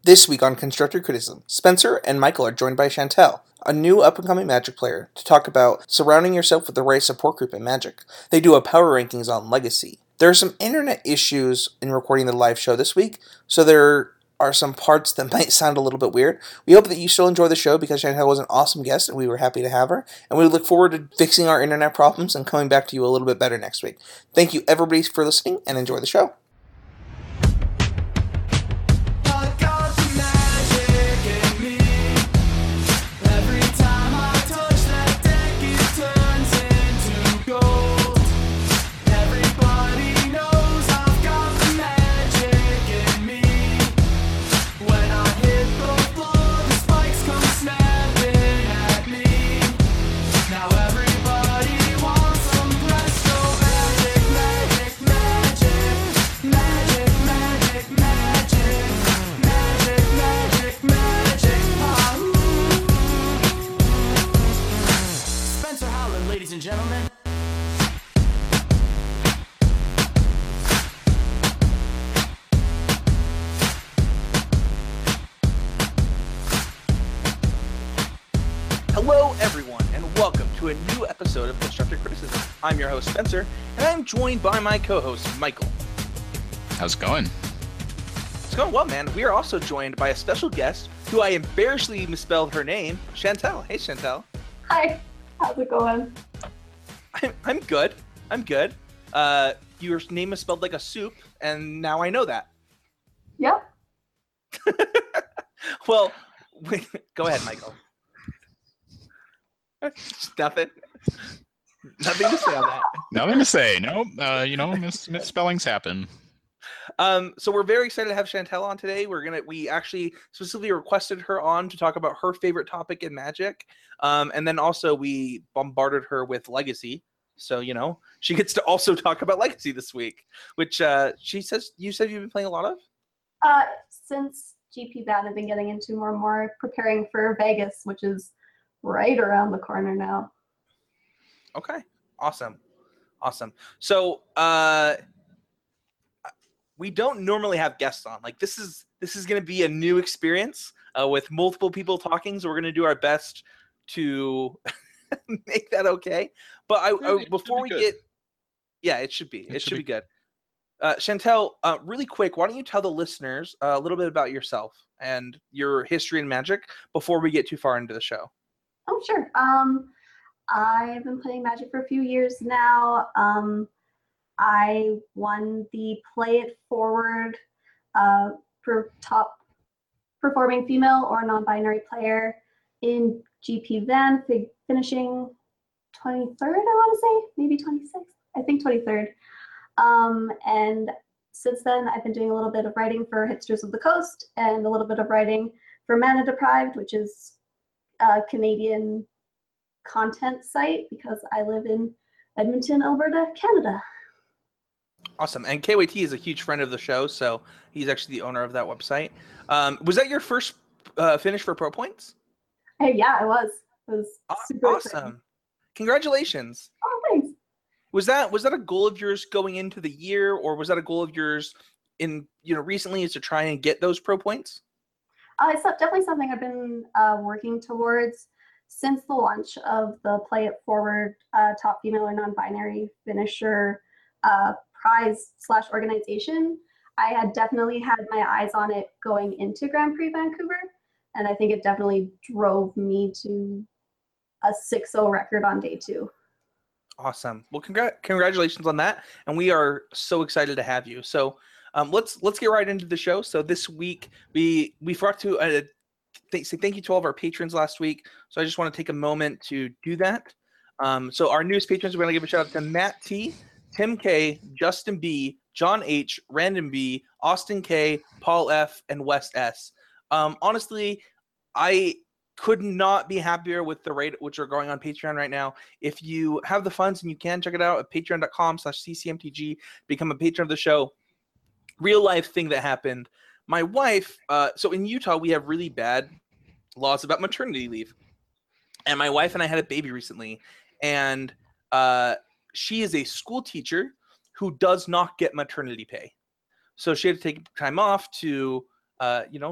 This week on Constructive Criticism, Spencer and Michael are joined by Chantel, a new up-and-coming Magic player, to talk about surrounding yourself with the right support group in Magic. They do a power rankings on Legacy. There are some internet issues in recording the live show this week, so there are some parts that might sound a little bit weird. We hope that you still enjoy the show because Chantel was an awesome guest and we were happy to have her, and we look forward to fixing our internet problems and coming back to you a little bit better next week. Thank you everybody for listening and enjoy the show. Hello, everyone, and welcome to a new episode of Constructive Criticism. I'm your host, Spencer, and I'm joined by my co-host, Michael. How's it going? It's going well, man. We are also joined by a special guest who I embarrassingly misspelled her name, Chantel. Hey, Chantel. Hi. How's it going? I'm good. I'm good. Your name is spelled like a soup, and now I know that. Yep. Well, go ahead, Michael. Nothing to say on that. Nothing to say. No, misspellings happen. So we're very excited to have Chantel on today. We actually specifically requested her on to talk about her favorite topic in Magic. And then also we bombarded her with Legacy. So, she gets to also talk about Legacy this week, which you said you've been playing a lot of? Since GP Ban, I've been getting into more and more, preparing for Vegas, which is right around the corner now. Okay. Awesome. So, we don't normally have guests on. Like this is going to be a new experience with multiple people talking. So we're going to do our best to make that okay. But it should be good. Chantel, really quick, why don't you tell the listeners a little bit about yourself and your history in Magic before we get too far into the show? Oh, sure. I've been playing Magic for a few years now. I won the Play It Forward for top performing female or non-binary player in GP Van, finishing 23rd, I want to say, maybe 26th. I think 23rd. And since then, I've been doing a little bit of writing for Hitsters of the Coast and a little bit of writing for Mana Deprived, which is a Canadian content site because I live in Edmonton, Alberta, Canada. Awesome. And KYT is a huge friend of the show, so he's actually the owner of that website. Was that your first finish for Pro Points? Hey, yeah, it was. It was super awesome. exciting. Congratulations. Oh, thanks. Was that a goal of yours going into the year, or was that a goal of yours in recently, is to try and get those Pro Points? It's definitely something I've been working towards since the launch of the Play It Forward top female or non-binary finisher prize / organization. I had definitely had my eyes on it going into Grand Prix Vancouver, and I think it definitely drove me to a 6-0 record on day 2. Awesome. Well, congratulations on that, and we are so excited to have you. So let's get right into the show. So this week we forgot to say thank you to all of our patrons last week. So I just want to take a moment to do that. So our newest patrons, we're going to give a shout out to Matt T, Tim K, Justin B, John H, Random B, Austin K, Paul F, and West S. Honestly, I could not be happier with the rate at which are going on Patreon right now. If you have the funds and you can, check it out at patreon.com/ccmtg, become a patron of the show. Real life thing that happened. My wife, so in Utah, we have really bad laws about maternity leave. And my wife and I had a baby recently, and she is a school teacher who does not get maternity pay. So she had to take time off to,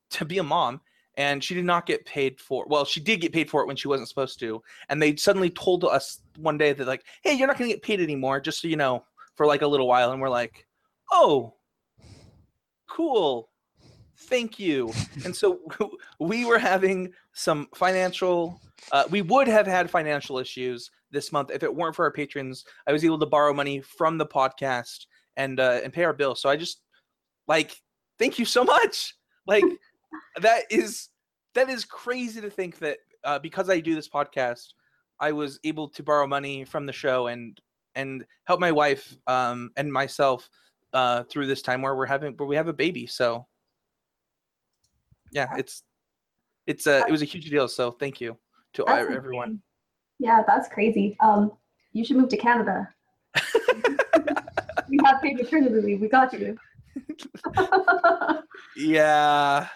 to be a mom, and she did not get paid for. Well, she did get paid for it when she wasn't supposed to, and they suddenly told us one day that like, hey, you're not going to get paid anymore, just so you know, for like a little while. And we're like, oh, cool, thank you. And so we were having some financial. We would have had financial issues this month if it weren't for our patrons. I was able to borrow money from the podcast and pay our bills. So I just like, thank you so much. Like that is crazy to think that because I do this podcast, I was able to borrow money from the show and help my wife and myself through this time where we have a baby. So yeah, it was a huge deal. So thank you to everyone. Yeah, that's crazy. You should move to Canada. We have paid maternity leave. We got you. Yeah.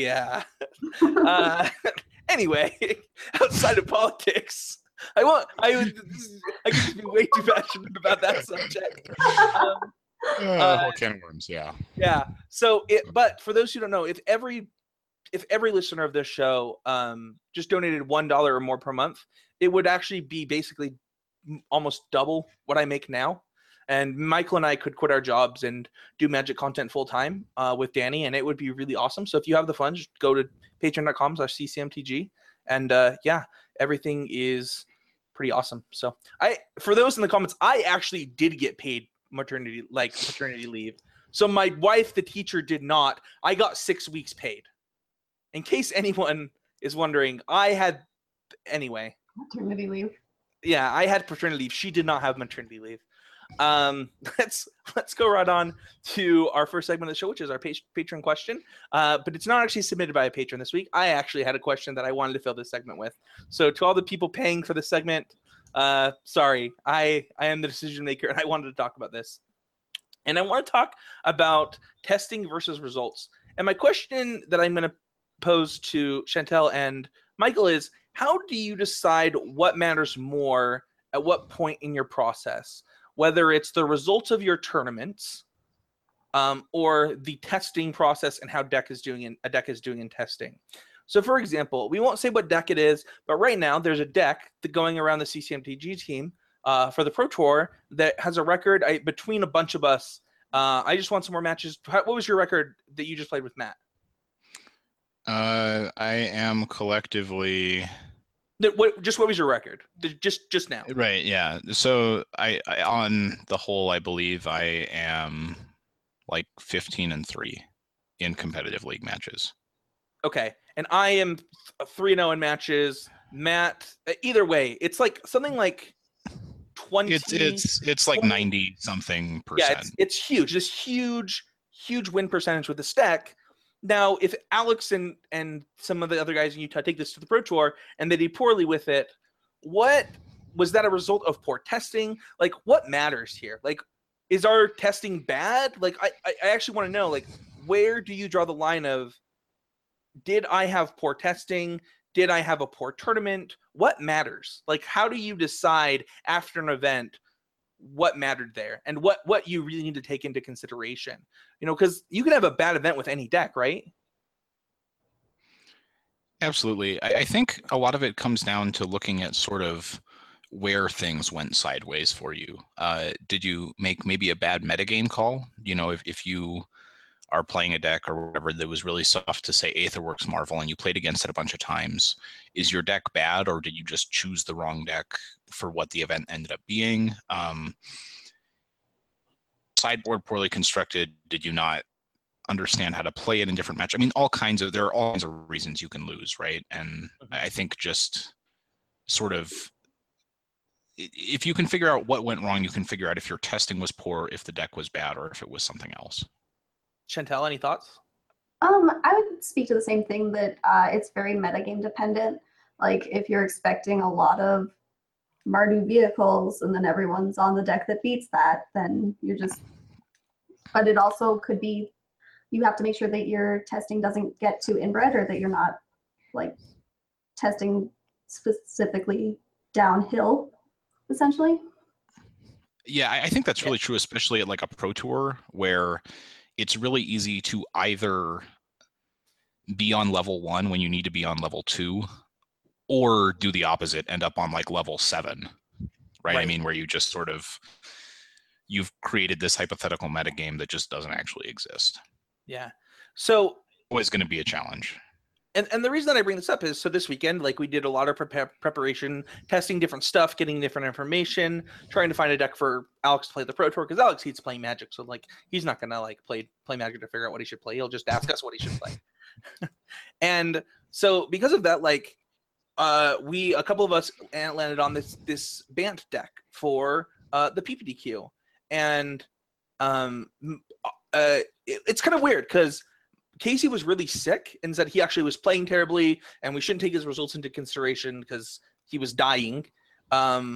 Anyway, outside of politics, I could just be way too passionate about that subject. Whole can of worms, yeah. Yeah. So but for those who don't know, if every listener of this show just donated $1 or more per month, it would actually be basically almost double what I make now. And Michael and I could quit our jobs and do Magic content full time with Danny, and it would be really awesome. So if you have the funds, just go to patreon.com/ccmtg, and everything is pretty awesome. So for those in the comments, I actually did get paid maternity leave. So my wife, the teacher, did not. I got 6 weeks paid. In case anyone is wondering, anyway. Maternity leave. Yeah, I had paternity leave. She did not have maternity leave. Let's go right on to our first segment of the show, which is our patron question. But it's not actually submitted by a patron this week. I actually had a question that I wanted to fill this segment with. So to all the people paying for the segment, sorry, I am the decision maker, and I wanted to talk about this. And I want to talk about testing versus results. And my question that I'm going to pose to Chantel and Michael is, how do you decide what matters more at what point in your process? Whether it's the results of your tournaments or the testing process and how a deck is doing in testing. So for example, we won't say what deck it is, but right now there's a deck going around the CCMTG team for the Pro Tour that has a record between a bunch of us. I just want some more matches. What was your record that you just played with Matt? I am collectively. What was your record? Just now. Right. Yeah. So I on the whole, I believe I am like 15-3 in competitive league matches. Okay, and I am 3-0 in matches. Matt, either way, it's like something like 20. It's like 90 something percent. Yeah, it's huge. This huge win percentage with the stack. Now, if Alex and some of the other guys in Utah take this to the Pro Tour and they do poorly with it, what was that a result of poor testing? Like, what matters here? Like, is our testing bad? Like, I actually want to know, like, where do you draw the line of, did I have poor testing? Did I have a poor tournament? What matters? Like, how do you decide after an event what mattered there and what you really need to take into consideration? You know, because you can have a bad event with any deck, right? Absolutely. I think a lot of it comes down to looking at sort of where things went sideways for you. Did you make maybe a bad metagame call? You know, if you are playing a deck or whatever that was really soft to say Aetherworks Marvel and you played against it a bunch of times, is your deck bad, or did you just choose the wrong deck for what the event ended up being? Sideboard poorly constructed. Did you not understand how to play it in different matches? I mean, there are all kinds of reasons you can lose, right? And I think just sort of, if you can figure out what went wrong, you can figure out if your testing was poor, if the deck was bad, or if it was something else. Chantel, any thoughts? I would speak to the same thing, that it's very metagame dependent. Like, if you're expecting a lot of Mardu vehicles and then everyone's on the deck that beats that, then you're just, but it also could be, you have to make sure that your testing doesn't get too inbred, or that you're not like testing specifically downhill, essentially. Yeah, I think that's really true, especially at like a Pro Tour where it's really easy to either be on level 1 when you need to be on level 2, or do the opposite, end up on like level 7, right? I mean, where you just sort of, you've created this hypothetical metagame that just doesn't actually exist. Yeah. So always going to be a challenge. And the reason that I bring this up is, so this weekend, like, we did a lot of preparation, testing different stuff, getting different information, trying to find a deck for Alex to play the Pro Tour, because Alex hates playing Magic, so like he's not gonna like play Magic to figure out what he should play. He'll just ask us what he should play. And so because of that, like, a couple of us landed on this Bant deck for the PPTQ, and it's kind of weird because Casey was really sick and said he actually was playing terribly and we shouldn't take his results into consideration because he was dying. I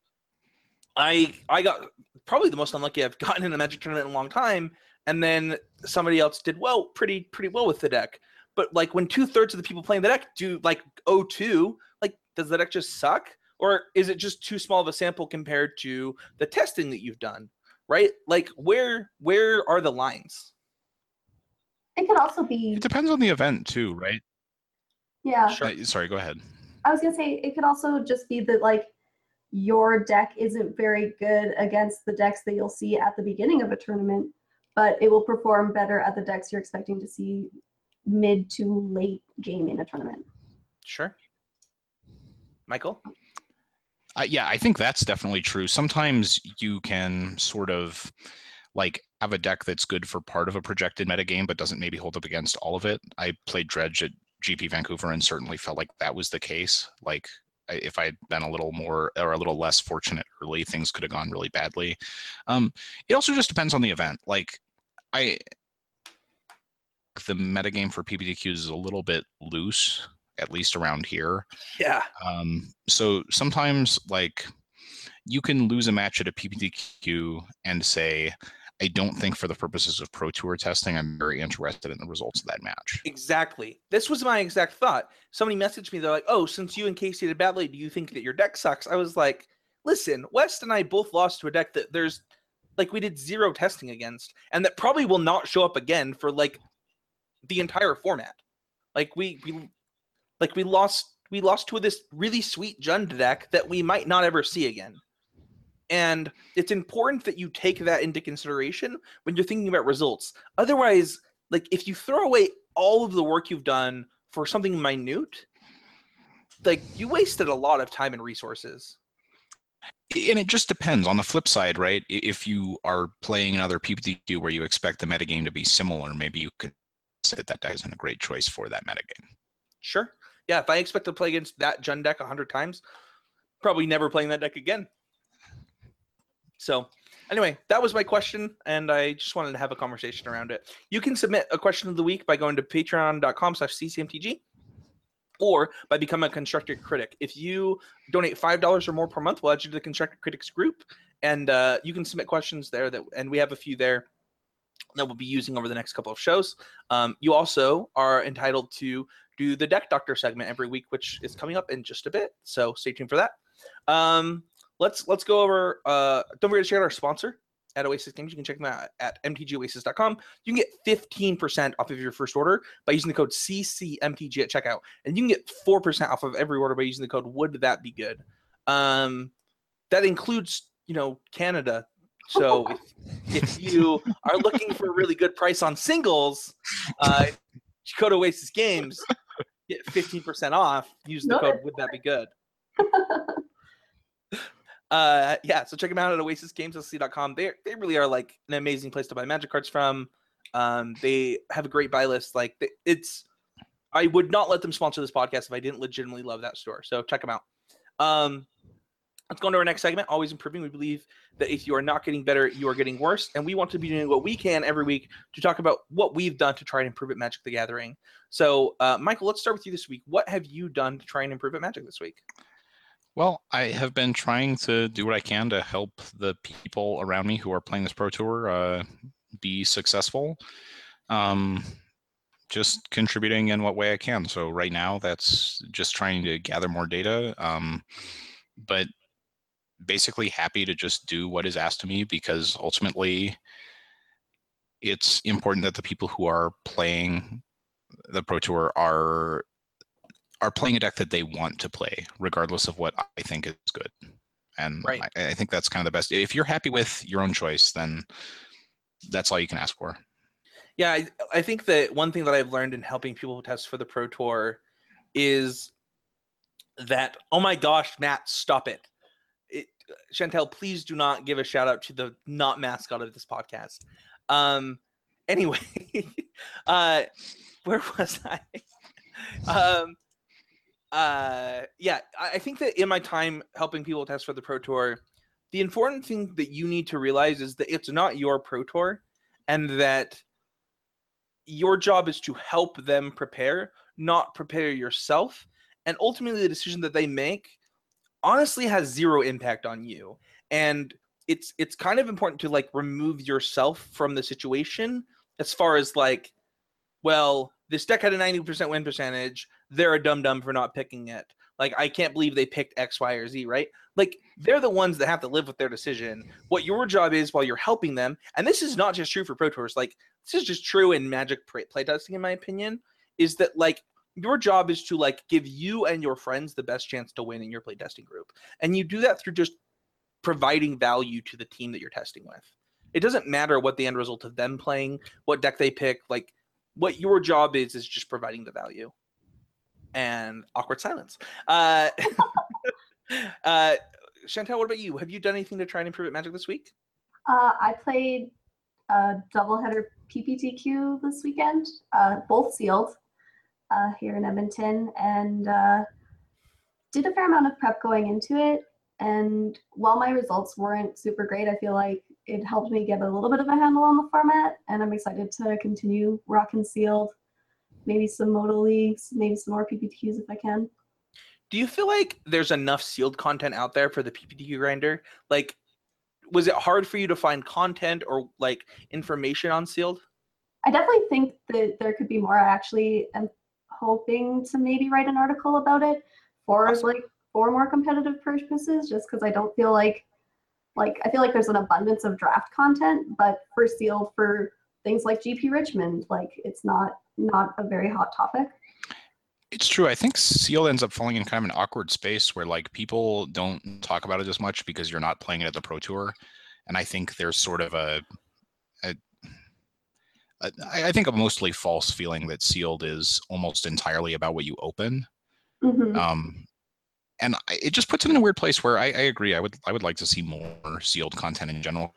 got probably the most unlucky I've gotten in a Magic tournament in a long time, and then somebody else did pretty well with the deck. But like when 2/3 of the people playing the deck do like 0-2, like does the deck just suck? Or is it just too small of a sample compared to the testing that you've done? Right? Like where are the lines? It could also be. It depends on the event too, right? Yeah. Sure. Sorry, go ahead. I was gonna say it could also just be that like your deck isn't very good against the decks that you'll see at the beginning of a tournament, but it will perform better at the decks you're expecting to see mid to late game in a tournament. Sure. Michael? Yeah, I think that's definitely true. Sometimes you can sort of like have a deck that's good for part of a projected metagame, but doesn't maybe hold up against all of it. I played Dredge at GP Vancouver and certainly felt like that was the case. Like if I had been a little more or a little less fortunate early, things could have gone really badly. It also just depends on the event. Like the metagame for PPTQs is a little bit loose, at least around here. Yeah. So sometimes like you can lose a match at a PPTQ and say, I don't think for the purposes of Pro Tour testing, I'm very interested in the results of that match. Exactly. This was my exact thought. Somebody messaged me. They're like, oh, since you and Casey did badly, do you think that your deck sucks? I was like, listen, West and I both lost to a deck that there's like we did 0 testing against, and that probably will not show up again for like the entire format. Like we lost to this really sweet Jund deck that we might not ever see again. And it's important that you take that into consideration when you're thinking about results. Otherwise, like if you throw away all of the work you've done for something minute, like you wasted a lot of time and resources. And it just depends. On the flip side, right? If you are playing another PPTQ where you expect the metagame to be similar, maybe you could say that deck isn't a great choice for that metagame. Sure. Yeah, if I expect to play against that Jund deck 100 times, probably never playing that deck again. So anyway, that was my question, and I just wanted to have a conversation around it. You can submit a question of the week by going to patreon.com/ccmtg or by becoming a Constructed Critic. If you donate $5 or more per month, we'll add you to the Constructed Critics group, and you can submit questions there, and we have a few there that we'll be using over the next couple of shows. You also are entitled to do the Deck Doctor segment every week, which is coming up in just a bit, so stay tuned for that. Let's go over. Don't forget to check out our sponsor at Oasis Games. You can check them out at mtgoasis.com. You can get 15% off of your first order by using the code CCMTG at checkout, and you can get 4% off of every order by using the code Would That Be Good. That includes, Canada. So if you are looking for a really good price on singles, go to Oasis Games, get 15% off. Use the code Would That Be Good. So check them out at oasisgameslc.com. They really are like an amazing place to buy Magic cards from. They have a great buy list. Like I would not let them sponsor this podcast if I didn't legitimately love that store. So check them out. Let's go into our next segment. Always improving. We believe that if you are not getting better, you are getting worse, and we want to be doing what we can every week to talk about what we've done to try and improve at Magic the Gathering. So, Michael, let's start with you this week. What have you done to try and improve at Magic this week? Well, I have been trying to do what I can to help the people around me who are playing this Pro Tour be successful. Just contributing in what way I can. So right now, that's just trying to gather more data, but basically happy to just do what is asked of me, because ultimately it's important that the people who are playing the Pro Tour are playing a deck that they want to play, regardless of what I think is good. And Right. I think that's kind of the best. If you're happy with your own choice, then that's all you can ask for. Yeah, I think that one thing that I've learned in helping people test for the Pro Tour is that, oh my gosh, Matt, stop it. Chantel, please do not give a shout out to the not mascot of this podcast. Anyway, where was I? Yeah, I think that in my time helping people test for the Pro Tour, the important thing that you need to realize is that it's not your Pro Tour, and that your job is to help them prepare, not prepare yourself. And ultimately, the decision that they make honestly has zero impact on you. And it's kind of important to like remove yourself from the situation, as far as like, well, this deck had a 90% win percentage. They're a dum-dum for not picking it. Like, I can't believe they picked X, Y, or Z, right? Like, they're the ones that have to live with their decision. What your job is while you're helping them, and this is not just true for Pro Tours, like, this is just true in Magic playtesting, in my opinion, is that, like, your job is to, like, give you and your friends the best chance to win in your playtesting group. And you do that through just providing value to the team that you're testing with. It doesn't matter what the end result of them playing, what deck they pick, like, what your job is just providing the value. And awkward silence. Chantel, what about you? Have you done anything to try and improve at Magic this week? I played a doubleheader PPTQ this weekend, both sealed here in Edmonton, and did a fair amount of prep going into it. And while my results weren't super great, I feel like it helped me get a little bit of a handle on the format, and I'm excited to continue rocking sealed. Maybe some Moto Leagues, maybe some more PPTQs if I can. Do you feel like there's enough sealed content out there for the PPTQ grinder? Like, was it hard for you to find content or like information on sealed? I definitely think that there could be more. I actually am hoping to maybe write an article about it for Awesome. like for more competitive purposes, just because I don't feel like I feel like there's an abundance of draft content, but for sealed, for things like GP Richmond, like it's not a very hot topic. It's true. I think sealed ends up falling in kind of an awkward space where like people don't talk about it as much because you're not playing it at the Pro Tour. And I think there's sort of I think a mostly false feeling that sealed is almost entirely about what you open. Mm-hmm. And it just puts it in a weird place where I agree. I would like to see more sealed content in general.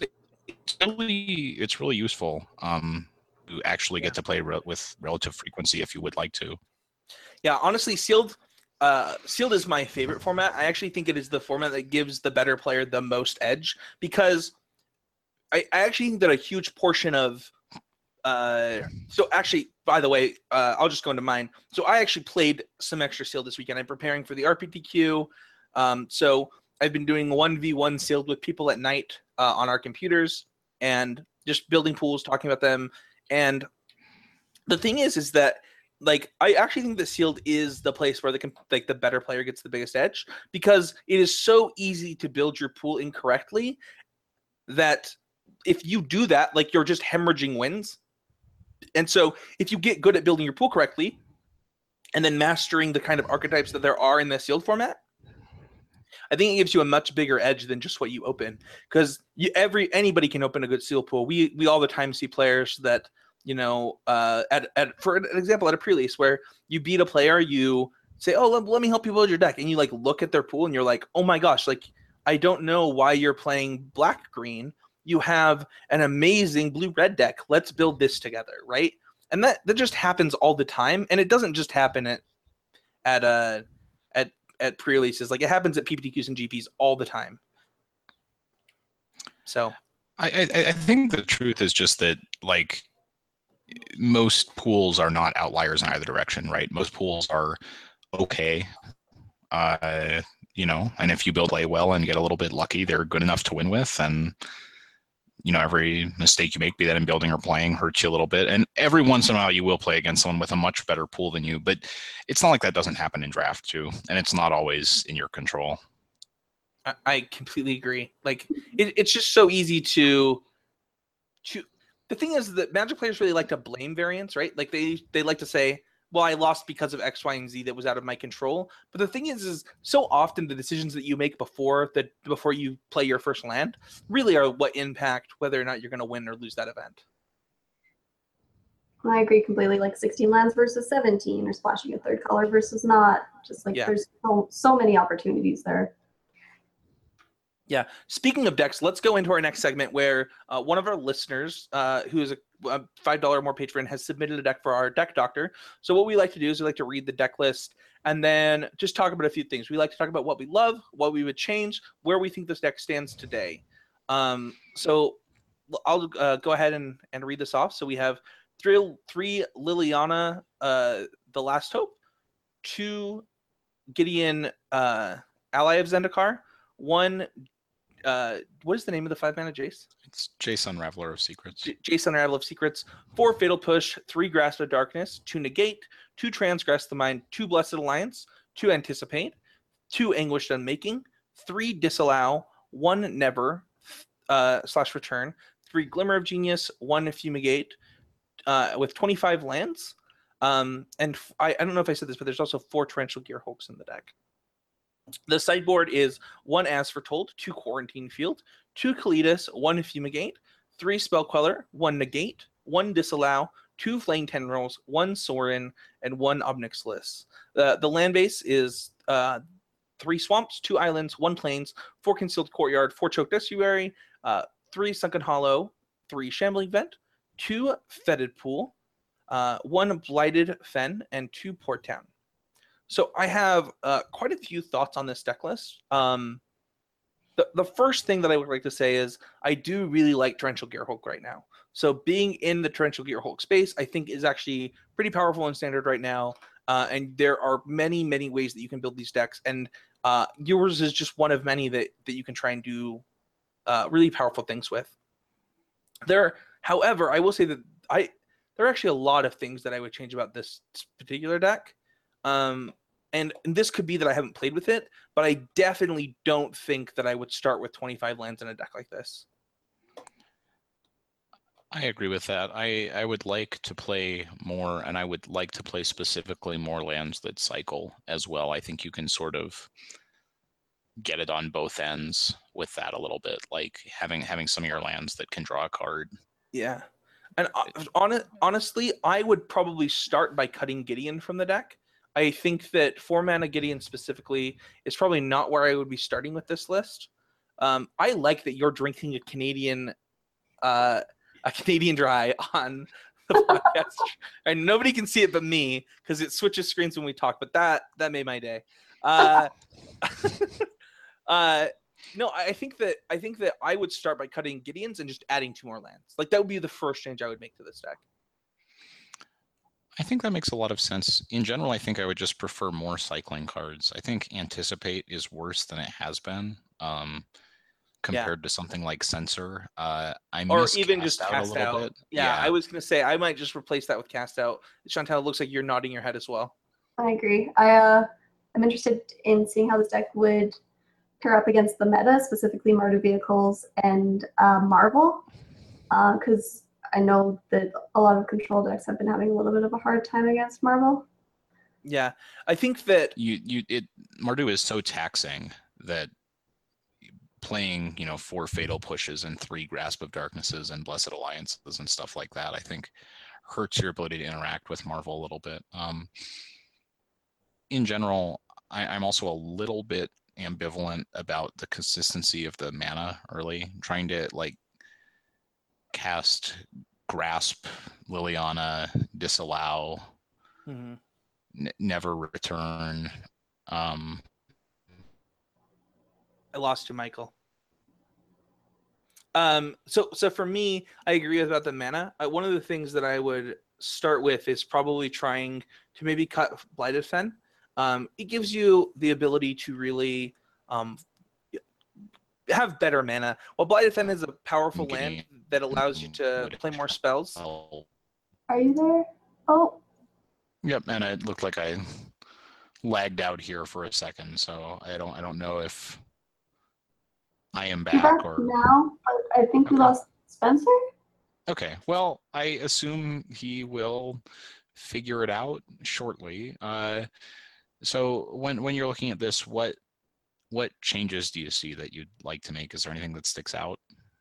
It's really useful to actually get to play with relative frequency if you would like to. Yeah, honestly, sealed is my favorite format. I actually think it is the format that gives the better player the most edge, because I actually think that a huge portion of so actually, by the way, I'll just go into mine. So I actually played some extra sealed this weekend. I'm preparing for the RPTQ. So I've been doing 1v1 sealed with people at night on our computers and just building pools, talking about them. And the thing is that like I actually think that sealed is the place where the better player gets the biggest edge, because it is so easy to build your pool incorrectly that if you do that, like you're just hemorrhaging wins. And so if you get good at building your pool correctly and then mastering the kind of archetypes that there are in the sealed format, I think it gives you a much bigger edge than just what you open, because anybody can open a good sealed pool. We all the time see players that, you know, for an example, at a pre-release where you beat a player, you say, oh, let me help you build your deck. And you like look at their pool and you're like, oh my gosh, like I don't know why you're playing black-green. You have an amazing blue-red deck. Let's build this together, right? And that just happens all the time. And it doesn't just happen at pre-releases. Like it happens at PPTQs and GPs all the time. So I think the truth is just that like most pools are not outliers in either direction, right? Most pools are okay. You know, and if you play well and get a little bit lucky, they're good enough to win with. And you know, every mistake you make, be that in building or playing, hurts you a little bit. And every once in a while you will play against someone with a much better pool than you, but it's not like that doesn't happen in draft too. And it's not always in your control. I completely agree. Like it's just so easy to the thing is that Magic players really like to blame variance, right? Like they like to say, well, I lost because of X, Y, and Z that was out of my control. But the thing is so often the decisions that you make before you play your first land really are what impact whether or not you're going to win or lose that event. I agree completely. Like 16 lands versus 17, or splashing a third color versus not. Just like there's so many opportunities there. Yeah. Speaking of decks, let's go into our next segment where one of our listeners, who is a $5 or more patron, has submitted a deck for our deck doctor. So what we like to do is we like to read the deck list and then just talk about a few things. We like to talk about what we love, what we would change, where we think this deck stands today. So I'll go ahead and read this off. So we have three Liliana, the Last Hope, 2 Gideon, Ally of Zendikar, 1 what is the name of the 5-mana Jace? It's Jace Unraveler of Secrets. Jace Unraveler of Secrets. 4 Fatal Push, 3 Grasp of Darkness, 2 Negate, 2 Transgress the Mind, 2 Blessed Alliance, 2 Anticipate, 2 Anguished Unmaking, 3 Disallow, 1 Never / Return, 3 Glimmer of Genius, 1 Fumigate, with 25 lands. And I don't know if I said this, but there's also 4 Torrential Gearhulks in the deck. The sideboard is 1 As Foretold, 2 Quarantine Field, 2 Kalidas, 1 Fumigate, 3 Spell Queller, 1 Negate, 1 Disallow, 2 Flame Tendrils, 1 Sorin, and 1 Obnyx Liss. The land base is 3 Swamps, 2 Islands, 1 Plains, 4 Concealed Courtyard, 4 Choked Estuary, 3 Sunken Hollow, 3 Shambling Vent, 2 Fetid Pool, 1 Blighted Fen, and 2 Port Town. So I have quite a few thoughts on this deck list. The first thing that I would like to say is I do really like Torrential Gearhulk right now. So being in the Torrential Gearhulk space, I think is actually pretty powerful in Standard right now. And there are many, many ways that you can build these decks. And yours is just one of many that you can try and do really powerful things with. However, I will say that there are actually a lot of things that I would change about this particular deck. And this could be that I haven't played with it, but I definitely don't think that I would start with 25 lands in a deck like this. I agree with that. I would like to play more, and I would like to play specifically more lands that cycle as well. I think you can sort of get it on both ends with that a little bit, like having some of your lands that can draw a card. Yeah. And honestly, I would probably start by cutting Gideon from the deck. I think that 4-mana Gideon specifically is probably not where I would be starting with this list. I like that you're drinking a Canadian dry on the podcast, and nobody can see it but me because it switches screens when we talk. But that made my day. No, I think that I would start by cutting Gideons and just adding 2 more lands. Like that would be the first change I would make to this deck. I think that makes a lot of sense. In general, I think I would just prefer more cycling cards. I think Anticipate is worse than it has been compared to something like Censor. I or even just Cast a little Out. bit. Yeah, I was going to say I might just replace that with Cast Out. Chantel, it looks like you're nodding your head as well. I agree. I'm interested in seeing how this deck would pair up against the meta, specifically Mardu Vehicles and Marvel, because I know that a lot of control decks have been having a little bit of a hard time against Marvel. Yeah, I think that Mardu is so taxing that playing 4 Fatal Pushes and 3 Grasp of Darknesses and Blessed Alliances and stuff like that, I think hurts your ability to interact with Marvel a little bit. In general, I'm also a little bit ambivalent about the consistency of the mana early. Trying to cast Grasp, Liliana, Disallow, Never Return. I lost you, Michael. So for me, I agree about the mana. One of the things that I would start with is probably trying to maybe cut Blighted Fen. It gives you the ability to really have better mana. Well, Blighted Fen is a powerful land that allows you to play more spells. Are you there? Oh. Yep, and it looked like I lagged out here for a second, so I don't know if I am back or now. I think we lost Spencer. Okay. Well, I assume he will figure it out shortly. So when you're looking at this, what changes do you see that you'd like to make? Is there anything that sticks out?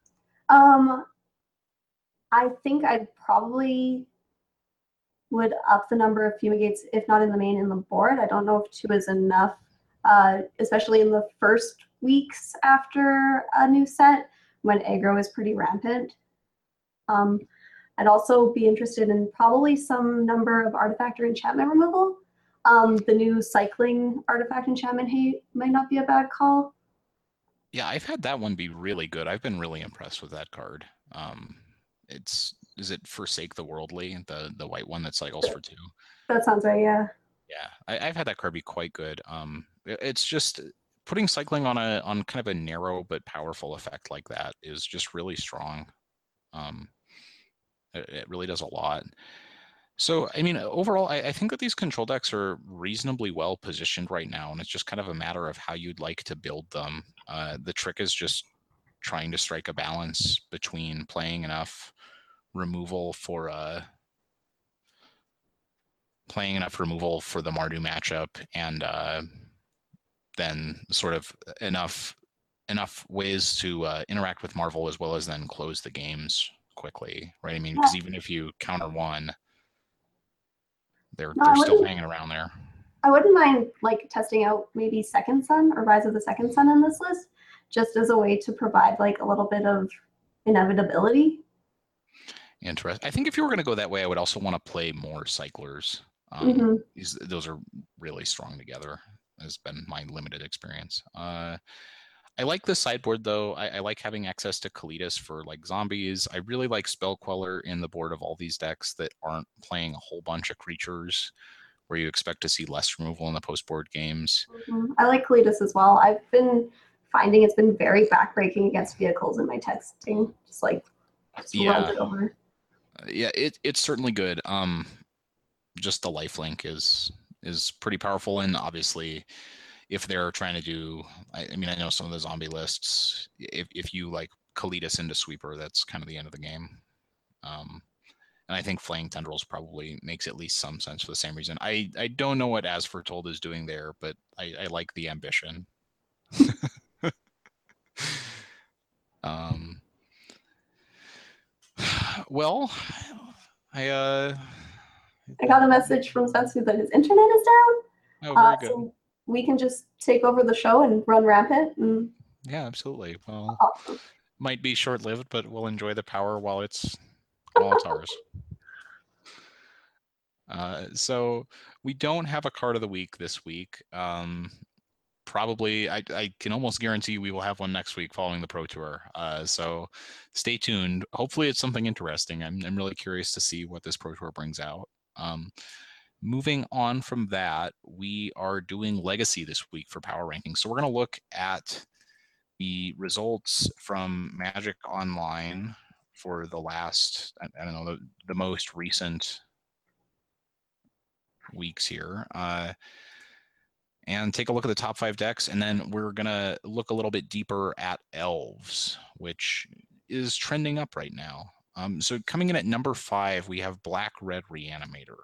I think I probably would up the number of fumigates, if not in the main, in the board. I don't know if 2 is enough, especially in the first weeks after a new set when aggro is pretty rampant. I'd also be interested in probably some number of artifact or enchantment removal. The new cycling artifact enchantment hate might not be a bad call. Yeah, I've had that one be really good. I've been really impressed with that card. Is it Forsake the Worldly, the white one that cycles for 2? That sounds right, yeah. Yeah, I've had that card be quite good. It's just putting cycling on kind of a narrow but powerful effect like that is just really strong. It really does a lot. So, I mean, overall, I think that these control decks are reasonably well positioned right now, and it's just kind of a matter of how you'd like to build them. The trick is just trying to strike a balance between playing enough removal for the Mardu matchup, and then sort of enough ways to interact with Marvel, as well as then close the games quickly, right? I mean, because even if you counter one, they're still hanging around there. I wouldn't mind like testing out maybe Second Sun or Rise of the Second Sun in this list, just as a way to provide like a little bit of inevitability. Interesting. I think if you were going to go that way, I would also want to play more cyclers. Those are really strong together. Has been my limited experience. I like the sideboard though. I like having access to Kalitas for like zombies. I really like Spell Queller in the board of all these decks that aren't playing a whole bunch of creatures, where you expect to see less removal in the post-board games. I like Kalitas as well. I've been finding it's been very backbreaking against vehicles in my texting. Just runs it over. Yeah, it's certainly good. Just the lifelink is pretty powerful, and obviously, if they're trying to do, I mean, I know some of the zombie lists. If you like Kalitas into Sweeper, that's kind of the end of the game. And I think Flaying Tendrils probably makes at least some sense for the same reason. I don't know what As Foretold is doing there, but I like the ambition. Well, I got a message from Setsu that his internet is down. Oh, very good. So we can just take over the show and run rampant. Yeah, absolutely. Well, might be short-lived, but we'll enjoy the power while it's ours. So we don't have a card of the week this week. Probably, I can almost guarantee we will have one next week following the Pro Tour. So stay tuned. Hopefully it's something interesting. I'm really curious to see what this Pro Tour brings out. Moving on from that, we are doing Legacy this week for Power Rankings. So we're going to look at the results from Magic Online for the last, I don't know, the most recent weeks here. And take a look at the top 5 decks, and then we're going to look a little bit deeper at Elves, which is trending up right now. So coming in at number 5, we have Black Red Reanimator.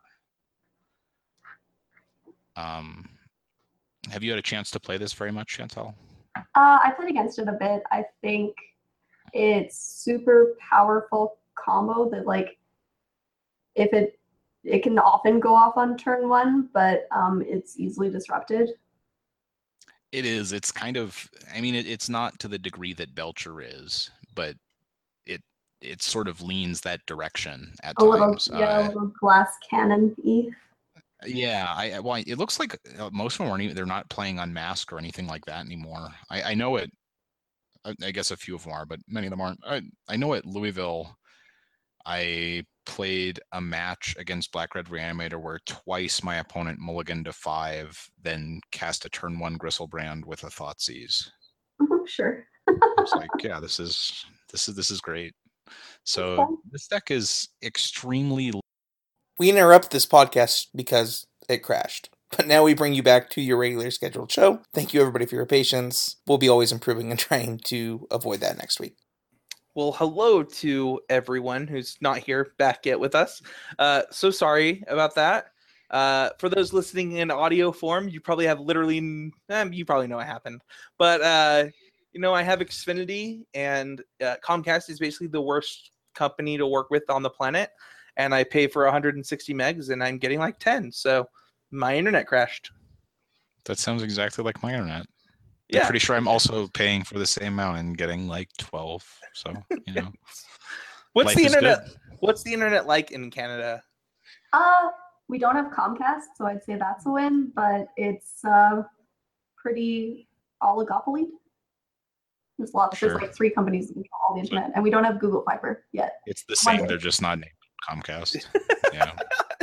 Have you had a chance to play this very much, Chantel? I played against it a bit. I think it's super powerful combo that like if it can often go off on turn 1, but it's easily disrupted. It is. It's kind of, I mean, it's not to the degree that Belcher is, but it sort of leans that direction at times. A little glass cannon-y. Yeah, it looks like most of them they're not playing Unmasked or anything like that anymore. I know it. I guess a few of them are, but many of them aren't. I know at Louisville, I played a match against Black Red Reanimator where twice my opponent mulliganed to 5, then cast a turn 1 Gristlebrand with a Thoughtseize. Sure. It's like, yeah, this is great. So this deck is extremely. We interrupt this podcast because it crashed. But now we bring you back to your regular scheduled show. Thank you everybody for your patience. We'll be always improving and trying to avoid that next week. Well, hello to everyone who's not here back yet with us. So sorry about that. For those listening in audio form, you probably have you probably know what happened. But, I have Xfinity, and Comcast is basically the worst company to work with on the planet. And I pay for 160 megs, and I'm getting like 10. So my internet crashed. That sounds exactly like my internet. Yeah. I'm pretty sure I'm also paying for the same amount and getting like 12. So, What's life the is internet? good. What's the internet like in Canada? We don't have Comcast, so I'd say that's a win, but it's pretty oligopoly. There's Sure. like 3 companies that control all the internet, and we don't have Google Fiber yet. It's the same. They're just not named Comcast. Yeah.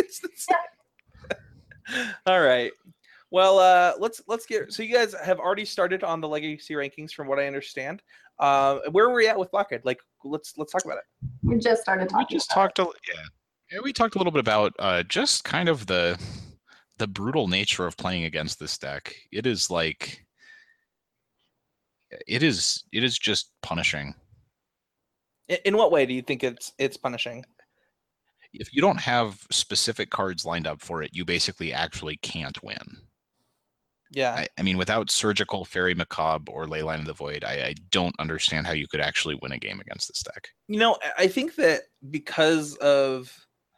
All right. Well, let's get. So you guys have already started on the legacy rankings, from what I understand. Where are we at with Blockhead? Like, let's talk about it. We just started talking. We talked a little bit about just kind of the brutal nature of playing against this deck. It is just punishing. In what way do you think it's punishing? If you don't have specific cards lined up for it, you basically actually can't win. Yeah. I mean, without Surgical, Fairy Macabre, or Leyline of the Void, I don't understand how you could actually win a game against this deck. I think that because of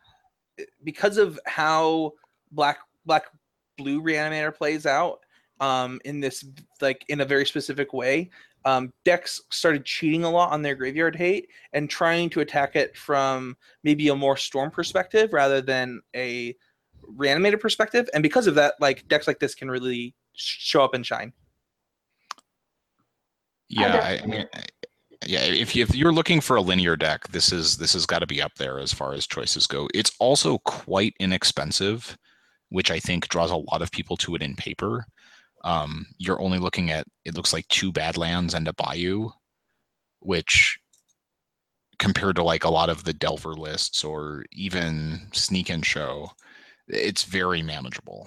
how black blue Reanimator plays out in this, like, in a very specific way, decks started cheating a lot on their graveyard hate and trying to attack it from maybe a more Storm perspective rather than a Reanimator perspective, and because of that, like, decks like this can really show up and shine. Yeah, if you're looking for a linear deck, this has got to be up there as far as choices go. It's also quite inexpensive, which I think draws a lot of people to it in paper. You're only looking at, it looks like, 2 Badlands and a Bayou, which, compared to like a lot of the Delver lists or even Sneak and Show, it's very manageable.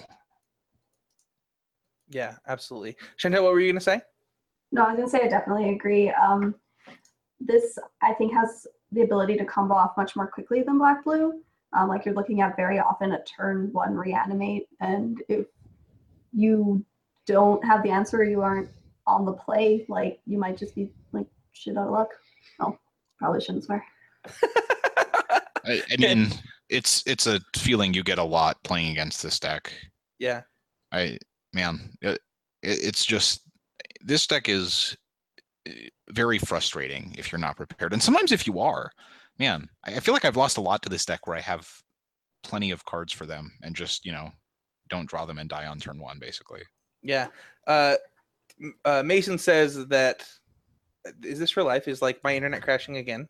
Yeah, absolutely. Chantel, what were you going to say? No, I was going to say I definitely agree. This, I think, has the ability to combo off much more quickly than black-blue. Like, you're looking at very often a turn 1 reanimate, and if you don't have the answer, you aren't on the play, like, you might just be like shit out of luck. Oh, probably shouldn't swear. I mean, it's a feeling you get a lot playing against this deck. Yeah. It's just, this deck is very frustrating if you're not prepared. And sometimes if you are, man, I feel like I've lost a lot to this deck where I have plenty of cards for them and just, don't draw them and die on turn 1, basically. Yeah. Mason says that, is this real life? Is, like, my internet crashing again?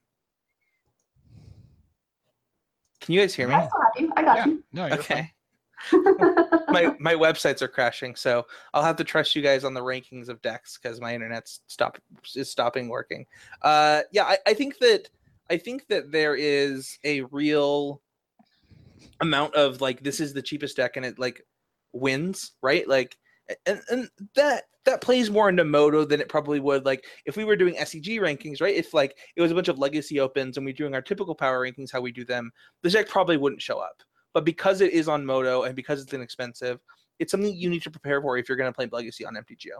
Can you guys hear me? I still have you. I got you. No, you're okay. fine. my websites are crashing, so I'll have to trust you guys on the rankings of decks because my internet's stopping working. I think that there is a real amount of, like, this is the cheapest deck and it, like, wins, right? Like, and that plays more into Moto than it probably would, like, if we were doing SEG rankings, right? If, like, it was a bunch of legacy opens and we're doing our typical power rankings, how we do them, this deck probably wouldn't show up. But because it is on Moto and because it's inexpensive, it's something you need to prepare for if you're going to play Legacy on MTGO.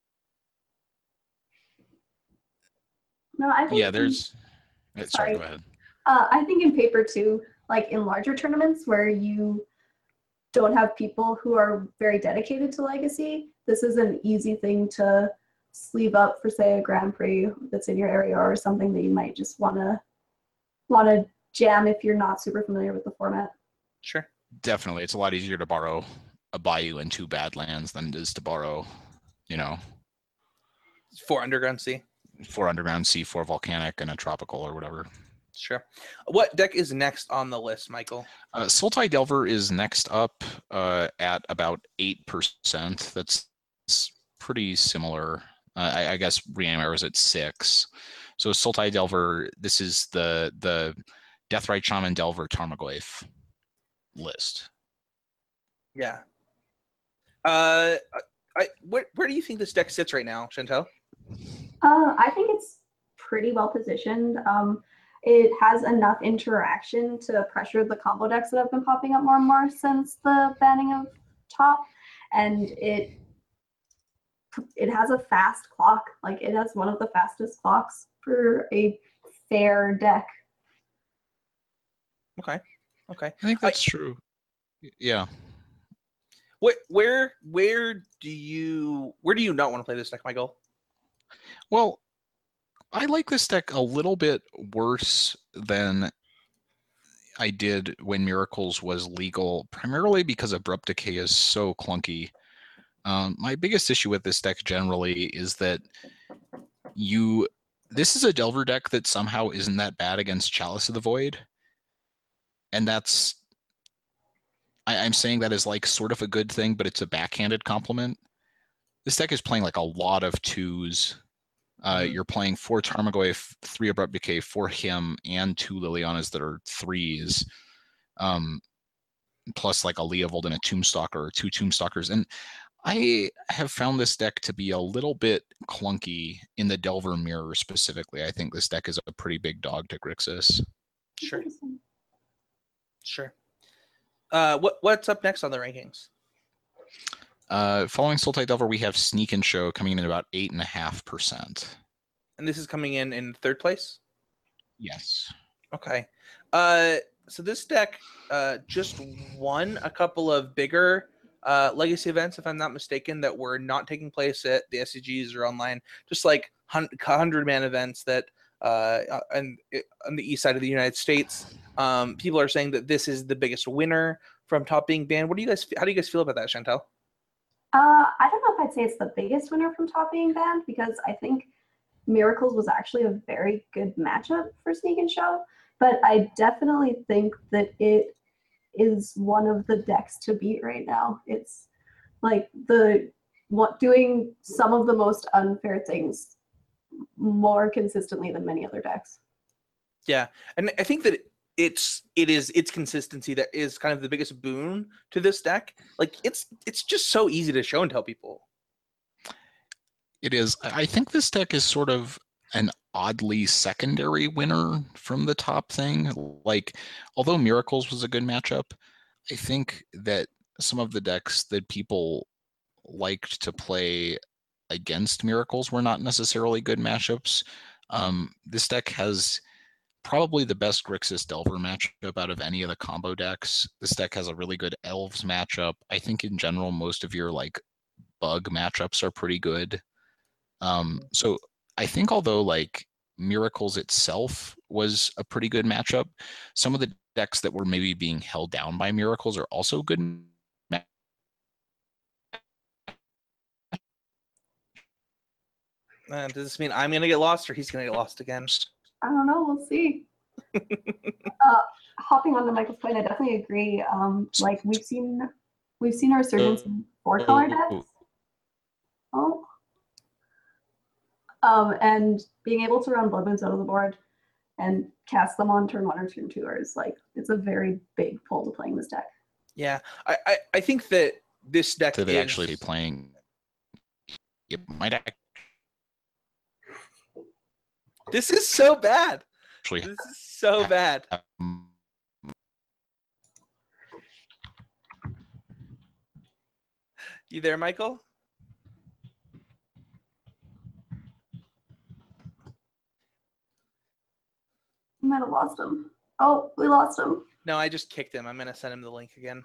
No, I think. Yeah, there's. Sorry, go ahead. I think in paper too, like in larger tournaments where you don't have people who are very dedicated to Legacy, this is an easy thing to sleeve up for, say, a Grand Prix that's in your area or something that you might just want to jam if you're not super familiar with the format. Sure. Definitely. It's a lot easier to borrow a Bayou and 2 Badlands than it is to borrow, 4 Underground Sea. 4 Underground Sea, 4 Volcanic, and a Tropical or whatever. Sure. What deck is next on the list, Michael? Sultai Delver is next up at about 8%. That's pretty similar. I guess Reanimator is at 6. So Sultai Delver, this is the Deathrite Shaman Delver Tarmogoyf list. Yeah. Where do you think this deck sits right now, Chantel? I think it's pretty well positioned. It has enough interaction to pressure the combo decks that have been popping up more and more since the banning of top, and it has a fast clock. Like, it has one of the fastest clocks for a fair deck. Okay. I think that's true. Yeah. Where do you not want to play this deck, Michael? Well, I like this deck a little bit worse than I did when Miracles was legal, primarily because Abrupt Decay is so clunky. My biggest issue with this deck generally is that this is a Delver deck that somehow isn't that bad against Chalice of the Void. And I'm saying that as like sort of a good thing, but it's a backhanded compliment. This deck is playing like a lot of 2s. You're playing 4 Tarmogoyf, 3 Abrupt Decay, 4 him, and 2 Lilianas that are 3s. Plus like a Leovold and a Tombstalker, or 2 Tombstalkers. And I have found this deck to be a little bit clunky in the Delver mirror specifically. I think this deck is a pretty big dog to Grixis. Sure. What's up next on the rankings? Following Sultai Delver, we have Sneak and Show coming in at about 8.5%. And this is coming in third place? Yes. Okay. So this deck just won a couple of bigger legacy events, if I'm not mistaken, that were not taking place at the SCGs or online, just like 100-man events that on the east side of the United States. People are saying that this is the biggest winner from top being banned. How do you guys feel about that, Chantel? I don't know if I'd say it's the biggest winner from top being banned, because I think Miracles was actually a very good matchup for Sneak and Show, but I definitely think that it is one of the decks to beat right now. It's like doing some of the most unfair things more consistently than many other decks. Yeah, and I think that it's consistency that is kind of the biggest boon to this deck. Like, it's just so easy to show and tell people. It is. I think this deck is sort of an oddly secondary winner from the top thing. Like, although Miracles was a good matchup, I think that some of the decks that people liked to play against Miracles were not necessarily good matchups. This deck has probably the best Grixis Delver matchup out of any of the combo decks. This deck has a really good Elves matchup. I think in general, most of your like bug matchups are pretty good. So I think although like Miracles itself was a pretty good matchup, some of the decks that were maybe being held down by Miracles are also good. Does this mean I'm going to get lost, or he's going to get lost again? I don't know. We'll see. Hopping on to Michael's point, I definitely agree. Like, we've seen a resurgence in 4-color decks. And being able to run Blood Moons out of the board and cast them on turn 1 or turn 2 is like, it's a very big pull to playing this deck. Yeah, I think that this deck to actually be playing. It might actually. This is so bad. This is so bad. You there, Michael? We might have lost him. Oh, we lost him. No, I just kicked him. I'm going to send him the link again.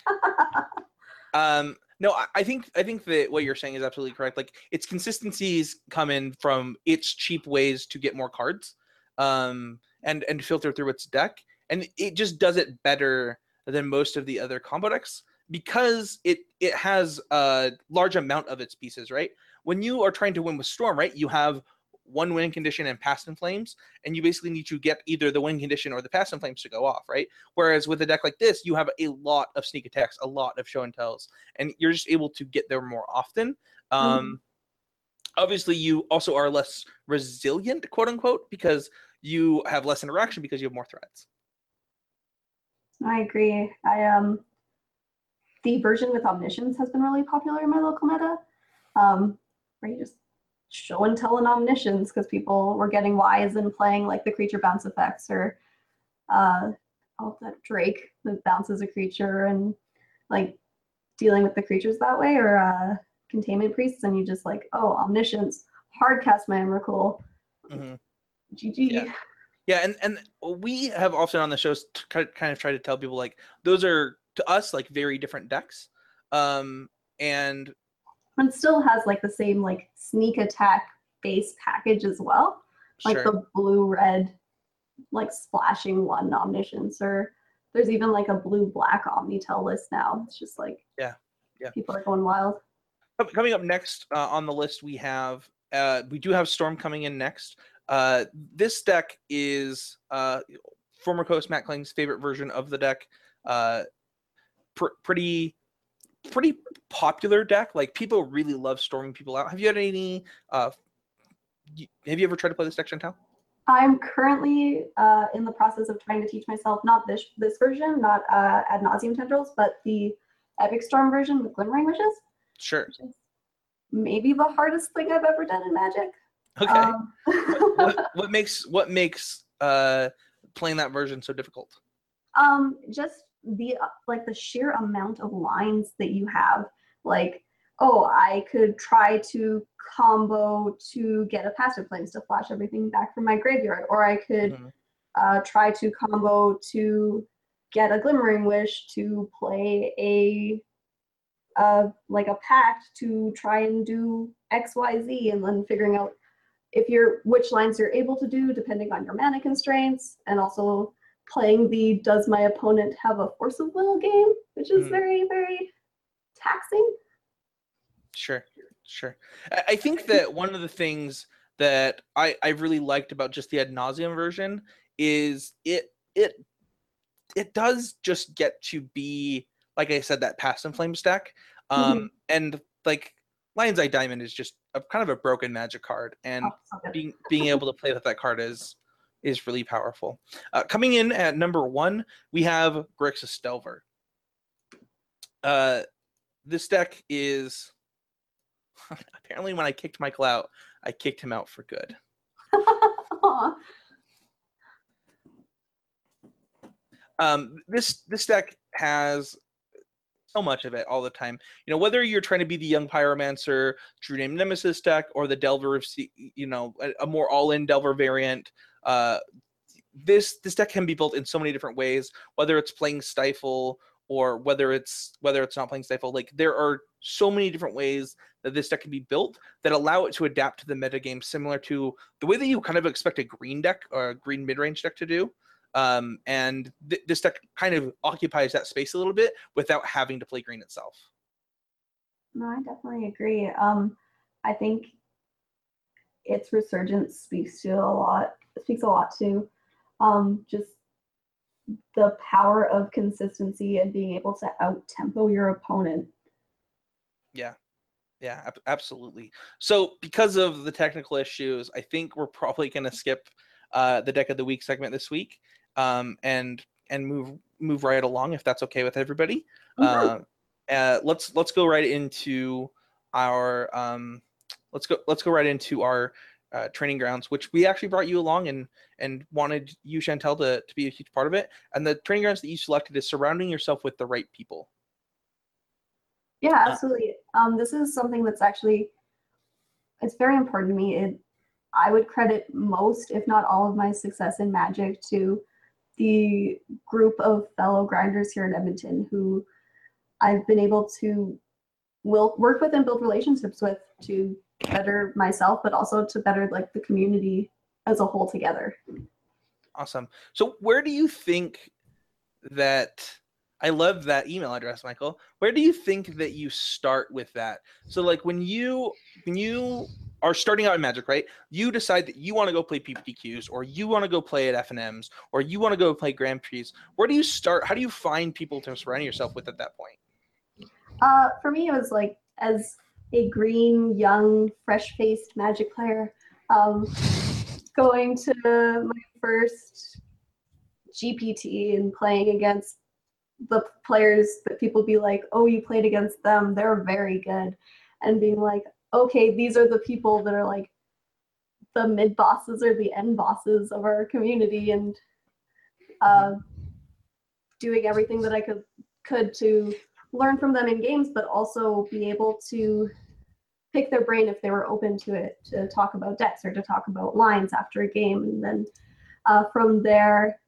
No, I think that what you're saying is absolutely correct. Like, its consistencies come in from its cheap ways to get more cards, and filter through its deck, and it just does it better than most of the other combo decks because it has a large amount of its pieces. Right, when you are trying to win with Storm, right, you have one win condition and Past in Flames, and you basically need to get either the win condition or the Past in Flames to go off, right? Whereas with a deck like this, you have a lot of sneak attacks, a lot of show and tells, and you're just able to get there more often. Obviously, you also are less resilient, quote unquote, because you have less interaction because you have more threats. I agree. The version with Omniscience has been really popular in my local meta, where you just show and tell and omniscience because people were getting wise and playing like the creature bounce effects or that Drake that bounces a creature and like dealing with the creatures that way, or containment priests, and you just like, oh, omniscience, hard cast my Emrakul. Mm-hmm. GG. Yeah, and we have often on the shows kind of try to tell people like those are to us like very different decks, and it still has like the same like sneak attack base package as well, like sure. the blue red like splashing one omniscience, or there's even like a blue black Omnitel list now. It's just like people are going wild. Coming up next on the list, we do have Storm coming in next. This deck is former host Matt Kling's favorite version of the deck. Pretty popular deck. Like people really love storming people out. Have you had any? Have you ever tried to play this deck, Chantal? I'm currently in the process of trying to teach myself not this version, not Ad Nauseam Tendrils, but the Epic Storm version with Glimmering Wishes. Sure. Which is maybe the hardest thing I've ever done in Magic. Okay. What makes playing that version so difficult? Just the the sheer amount of lines that you have. Like, oh, I could try to combo to get a Passive Flames to flash everything back from my graveyard, or I could try to combo to get a Glimmering Wish to play a pact to try and do XYZ, and then figuring out which lines you're able to do depending on your mana constraints, and also playing the does my opponent have a Force of Will game, which is very, very taxing. Sure. I think that one of the things that I really liked about just the Ad Nauseam version is it does just get to be, like I said, that Passive Flame stack. And like Lion's Eye Diamond is just kind of a broken Magic card, and being able to play with that card is really powerful. Coming in at number 1, we have Grixis Delver. This deck is apparently when I kicked Michael out, I kicked him out for good. This deck has so much of it all the time. You know, whether you're trying to be the young Pyromancer, True Name Nemesis deck, or the Delver, a more all-in Delver variant, this deck can be built in so many different ways. Whether it's playing Stifle or whether it's not playing Stifle, like there are so many different ways that this deck can be built that allow it to adapt to the metagame, similar to the way that you kind of expect a green deck or a green mid-range deck to do. And this deck kind of occupies that space a little bit without having to play green itself. No, I definitely agree. I think its resurgence speaks a lot to just the power of consistency and being able to out-tempo your opponent. Yeah, absolutely. So because of the technical issues, I think we're probably going to skip the Deck of the Week segment this week, and move right along, if that's okay with everybody. Let's go right into our training grounds, which we actually brought you along and wanted you, Chantal, to be a huge part of it. And the training grounds that you selected is surrounding yourself with the right people. Yeah, absolutely. This is something that's it's very important to me. I would credit most, if not all, of my success in Magic to the group of fellow grinders here in Edmonton who I've been able to work with and build relationships with to better myself, but also to better like the community as a whole together. Awesome. So where do you think that, I love that email address, Michael, where do you think that you start with that? So like when you are starting out in Magic, right? You decide that you want to go play PPTQs, or you want to go play at FNMs, or you want to go play Grand Prix. Where do you start? How do you find people to surround yourself with at that point? For me, it was like, as a green, young, fresh-faced Magic player, going to my first GPT and playing against the players that people be like, oh, you played against them, they're very good, and being like, okay, these are the people that are like the mid bosses or the end bosses of our community, and doing everything that I could to learn from them in games, but also be able to pick their brain if they were open to it, to talk about decks or to talk about lines after a game. And then from there,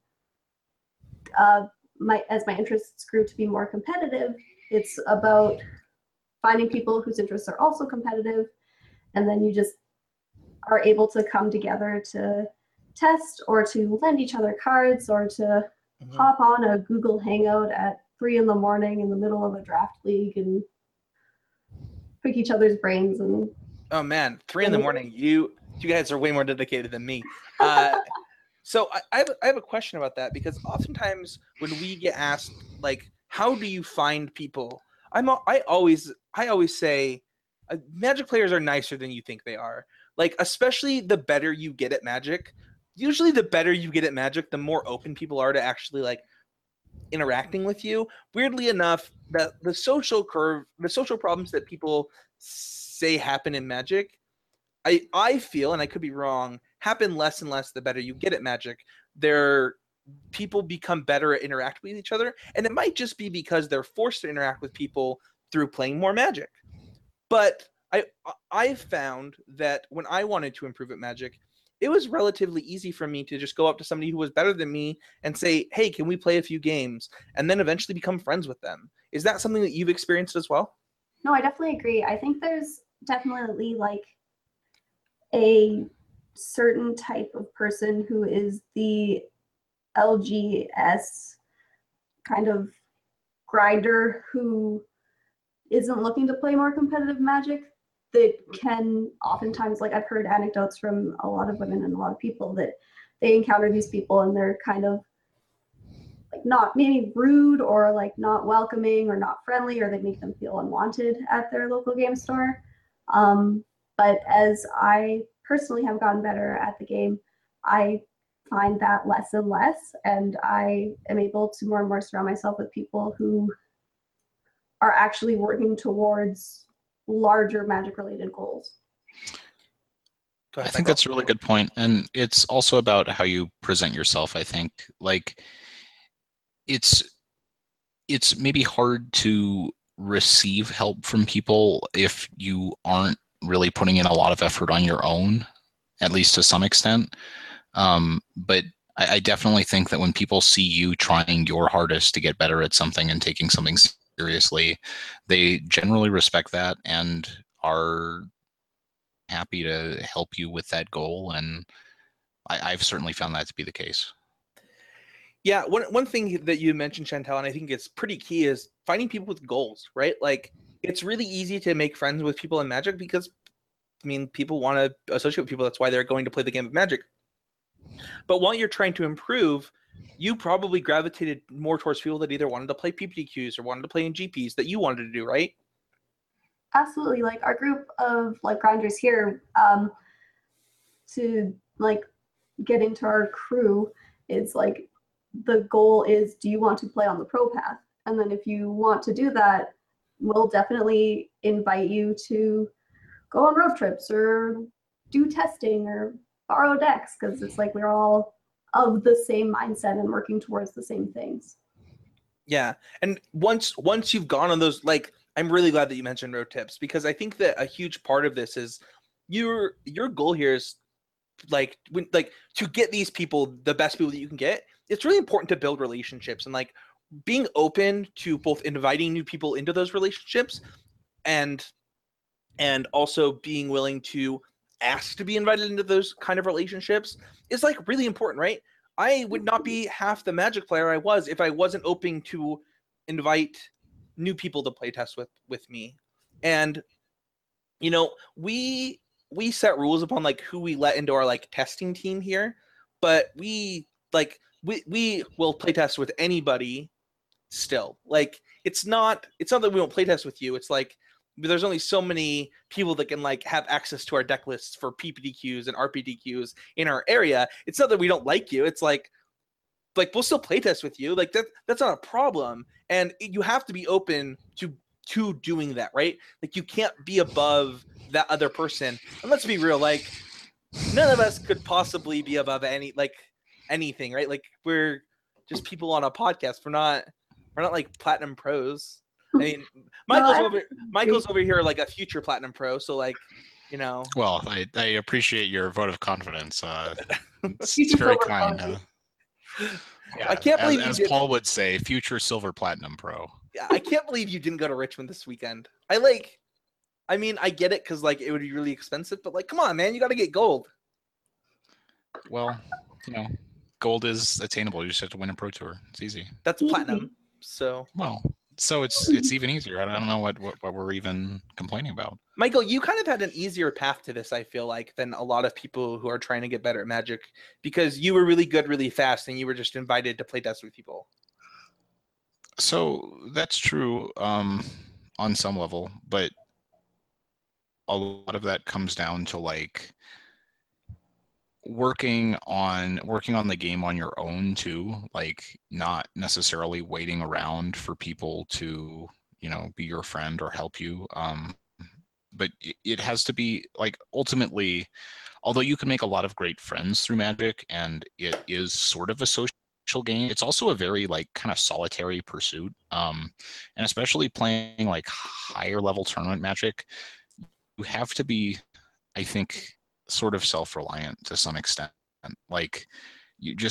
as my interests grew to be more competitive, it's about finding people whose interests are also competitive, and then you just are able to come together to test or to lend each other cards or to hop on a Google Hangout at 3 a.m. in the middle of a draft league and pick each other's brains. And oh man, 3 a.m. You guys are way more dedicated than me. So I have a question about that, because oftentimes when we get asked, like, how do you find people? I always say Magic players are nicer than you think they are. Like, especially the better you get at Magic. Usually the better you get at Magic, the more open people are to actually like interacting with you. Weirdly enough, the social problems that people say happen in Magic, I feel, and I could be wrong, happen less and less the better you get at Magic. People become better at interacting with each other, and it might just be because they're forced to interact with people through playing more Magic. But I found that when I wanted to improve at Magic, it was relatively easy for me to just go up to somebody who was better than me and say, hey, can we play a few games? And then eventually become friends with them. Is that something that you've experienced as well? No, I definitely agree. I think there's definitely like a certain type of person who is the LGS kind of grinder who isn't looking to play more competitive Magic, that can oftentimes, like I've heard anecdotes from a lot of women and a lot of people that they encounter these people and they're kind of like not maybe rude or like not welcoming or not friendly, or they make them feel unwanted at their local game store. But as I personally have gotten better at the game, I find that less and less, and I am able to more and more surround myself with people who are actually working towards larger Magic related goals. I think that's a really good point. And it's also about how you present yourself, I think. Like, it's maybe hard to receive help from people if you aren't really putting in a lot of effort on your own, at least to some extent. But I definitely think that when people see you trying your hardest to get better at something and taking something seriously, they generally respect that and are happy to help you with that goal. And I've certainly found that to be the case. Yeah, one thing that you mentioned, Chantel, and I think it's pretty key, is finding people with goals, right? Like, it's really easy to make friends with people in Magic because, I mean, people want to associate with people. That's why they're going to play the game of Magic. But while you're trying to improve, you probably gravitated more towards people that either wanted to play PPTQs or wanted to play in GPs that you wanted to do, right? Absolutely. Like our group of like grinders here, to like get into our crew, it's like the goal is, do you want to play on the pro path? And then if you want to do that, we'll definitely invite you to go on road trips or do testing or borrow decks, because it's like we're all of the same mindset and working towards the same things. Yeah. And once you've gone on those, like, I'm really glad that you mentioned road trips, because I think that a huge part of this is your goal here is like to get these people, the best people that you can get. It's really important to build relationships and like being open to both inviting new people into those relationships and also being willing to ask to be invited into those kind of relationships is like really important, right? I would not be half the Magic player I was if I wasn't open to invite new people to play test with me. And you know, we set rules upon like who we let into our like testing team here, but we will play test with anybody still. Like, it's not that we won't play test with you. It's like there's only so many people that can like have access to our deck lists for PPTQs and RPTQs in our area. It's not that we don't like you. It's like we'll still play test with you. Like that's not a problem. And you have to be open to to doing that, right? Like you can't be above that other person. And let's be real, like none of us could possibly be above anything, right? Like we're just people on a podcast. We're not like platinum pros. I mean, Michael's over here like a future platinum pro, so like, you know. Well, I appreciate your vote of confidence. It's very kind. Yeah, I can't believe as Paul would say, future silver platinum pro. Yeah, I can't believe you didn't go to Richmond this weekend. I mean, I get it because like it would be really expensive, but like, come on, man, you got to get gold. Well, you know, gold is attainable. You just have to win a pro tour. It's easy. That's platinum. So so it's even easier. I don't know what we're even complaining about. Michael, you kind of had an easier path to this, I feel like, than a lot of people who are trying to get better at Magic because you were really good really fast and you were just invited to play test with people. So that's true on some level, but a lot of that comes down to like working on the game on your own too, like not necessarily waiting around for people to, you know, be your friend or help you. But it has to be like ultimately, although you can make a lot of great friends through Magic and it is sort of a social game, it's also a very like kind of solitary pursuit. And especially playing like higher level tournament Magic, you have to be, I think, sort of self-reliant to some extent. Like it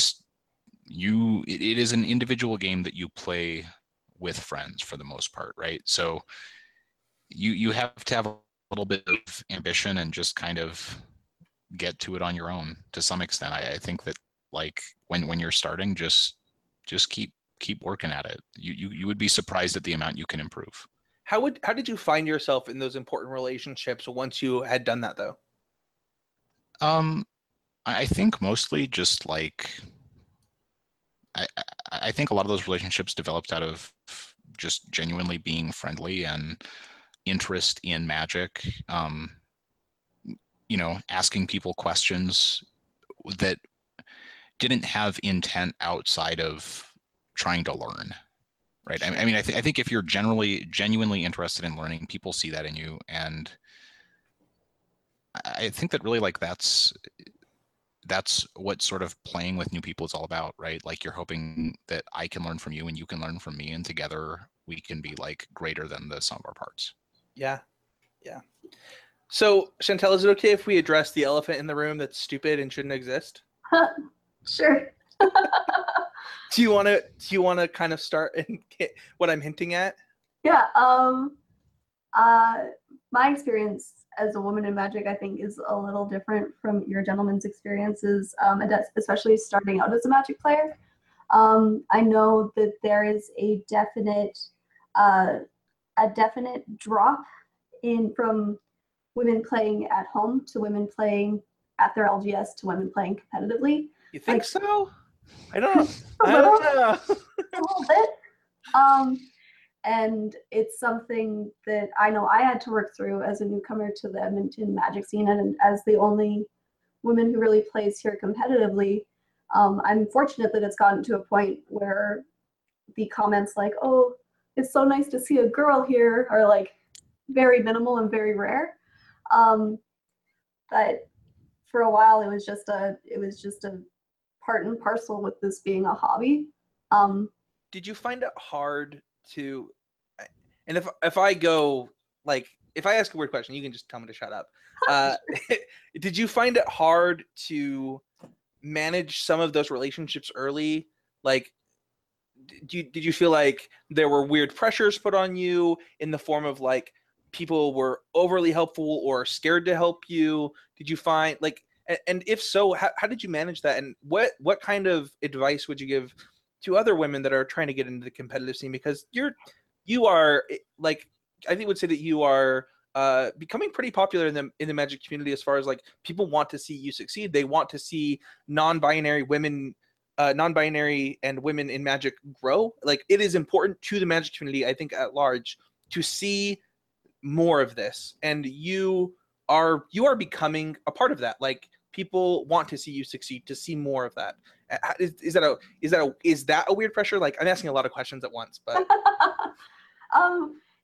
is an individual game that you play with friends for the most part, right? So you have to have a little bit of ambition and just kind of get to it on your own to some extent. I think that like when you're starting, just keep working at it. You would be surprised at the amount you can improve. How did you find yourself in those important relationships once you had done that though? I think mostly just like I think a lot of those relationships developed out of just genuinely being friendly and interest in Magic. You know, asking people questions that didn't have intent outside of trying to learn, right? I mean, I think if you're genuinely interested in learning, people see that in you, and I think that really like that's what sort of playing with new people is all about, right? Like you're hoping that I can learn from you and you can learn from me, and together we can be like greater than the sum of our parts. Yeah. So Chantel, is it okay if we address the elephant in the room that's stupid and shouldn't exist? Sure. Do you want to kind of start and get what I'm hinting at? Yeah. My experience as a woman in Magic, I think, is a little different from your gentleman's experiences, especially starting out as a Magic player. I know that there is a definite drop from women playing at home to women playing at their LGS to women playing competitively. You think so? I don't know. A little bit. And it's something that I know I had to work through as a newcomer to the Edmonton Magic scene, and as the only woman who really plays here competitively. I'm fortunate that it's gotten to a point where the comments like, "Oh, it's so nice to see a girl here," are like very minimal and very rare. But for a while, it was just a part and parcel with this being a hobby. Did you find it hard to, and if I go, like, if I ask a weird question, you can just tell me to shut up. Did you find it hard to manage some of those relationships early? Like, did you feel like there were weird pressures put on you in the form of like people were overly helpful or scared to help you? Did you find like, and if so, how did you manage that? And what kind of advice would you give to other women that are trying to get into the competitive scene? Because you are like, I think would say that you are becoming pretty popular in the Magic community as far as like people want to see you succeed. They want to see non-binary women, non-binary and women in Magic grow. Like it is important to the Magic community, I think at large, to see more of this. And you are becoming a part of that. Like people want to see you succeed, to see more of that. Is that a weird pressure? Like I'm asking a lot of questions at once, but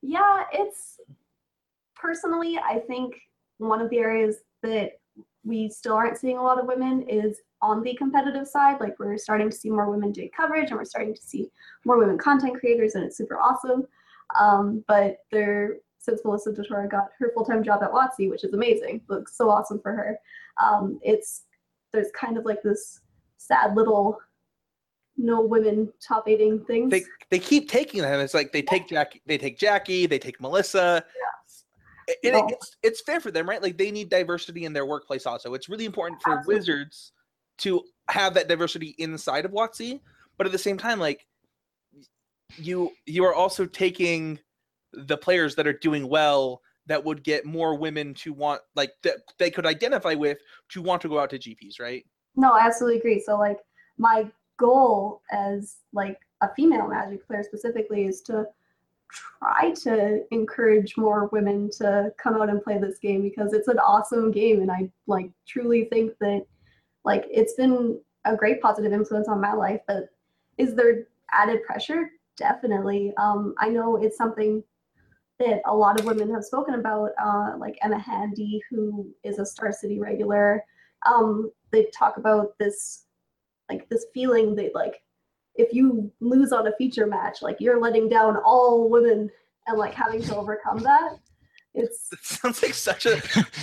Yeah, it's personally, I think one of the areas that we still aren't seeing a lot of women is on the competitive side. Like we're starting to see more women doing coverage, and we're starting to see more women content creators, and it's super awesome. But since Melissa DeTora got her full-time job at WotC, which is amazing, looks so awesome for her. There's kind of like this sad little no women top 8 things. They keep taking them. It's like they take Jackie, they take Melissa. Yeah. And it's fair for them, right? Like they need diversity in their workplace also. It's really important for Absolutely. Wizards to have that diversity inside of WotC, but at the same time, like you are also taking the players that are doing well that would get more women to want, like that they could identify with, to want to go out to GPs, right? No, I absolutely agree. So like my goal as like a female Magic player specifically is to try to encourage more women to come out and play this game, because it's an awesome game, and I like truly think that like it's been a great positive influence on my life. But is there added pressure? Definitely. I know it's something that a lot of women have spoken about, like Emma Handy, who is a Star City regular. They talk about this feeling that like if you lose on a feature match, like you're letting down all women, and like having to overcome that. It sounds like such a.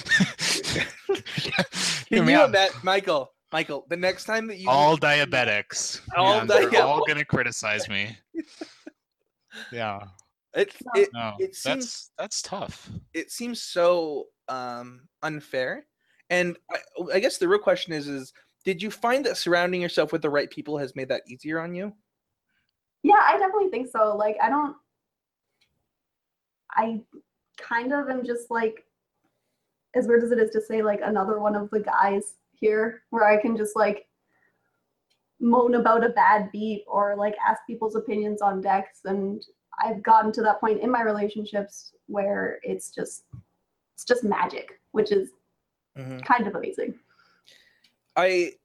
Can you imagine, Michael? The next time that you all diabetics, they're all gonna criticize me. Yeah. It seems that's tough. It seems so unfair, and I guess the real question is did you find that surrounding yourself with the right people has made that easier on you? Yeah, I definitely think so. Like I kind of am just like, as weird as it is to say, like another one of the guys here, where I can just like moan about a bad beat or like ask people's opinions on decks. And I've gotten to that point in my relationships where it's just magic, which is kind of amazing. It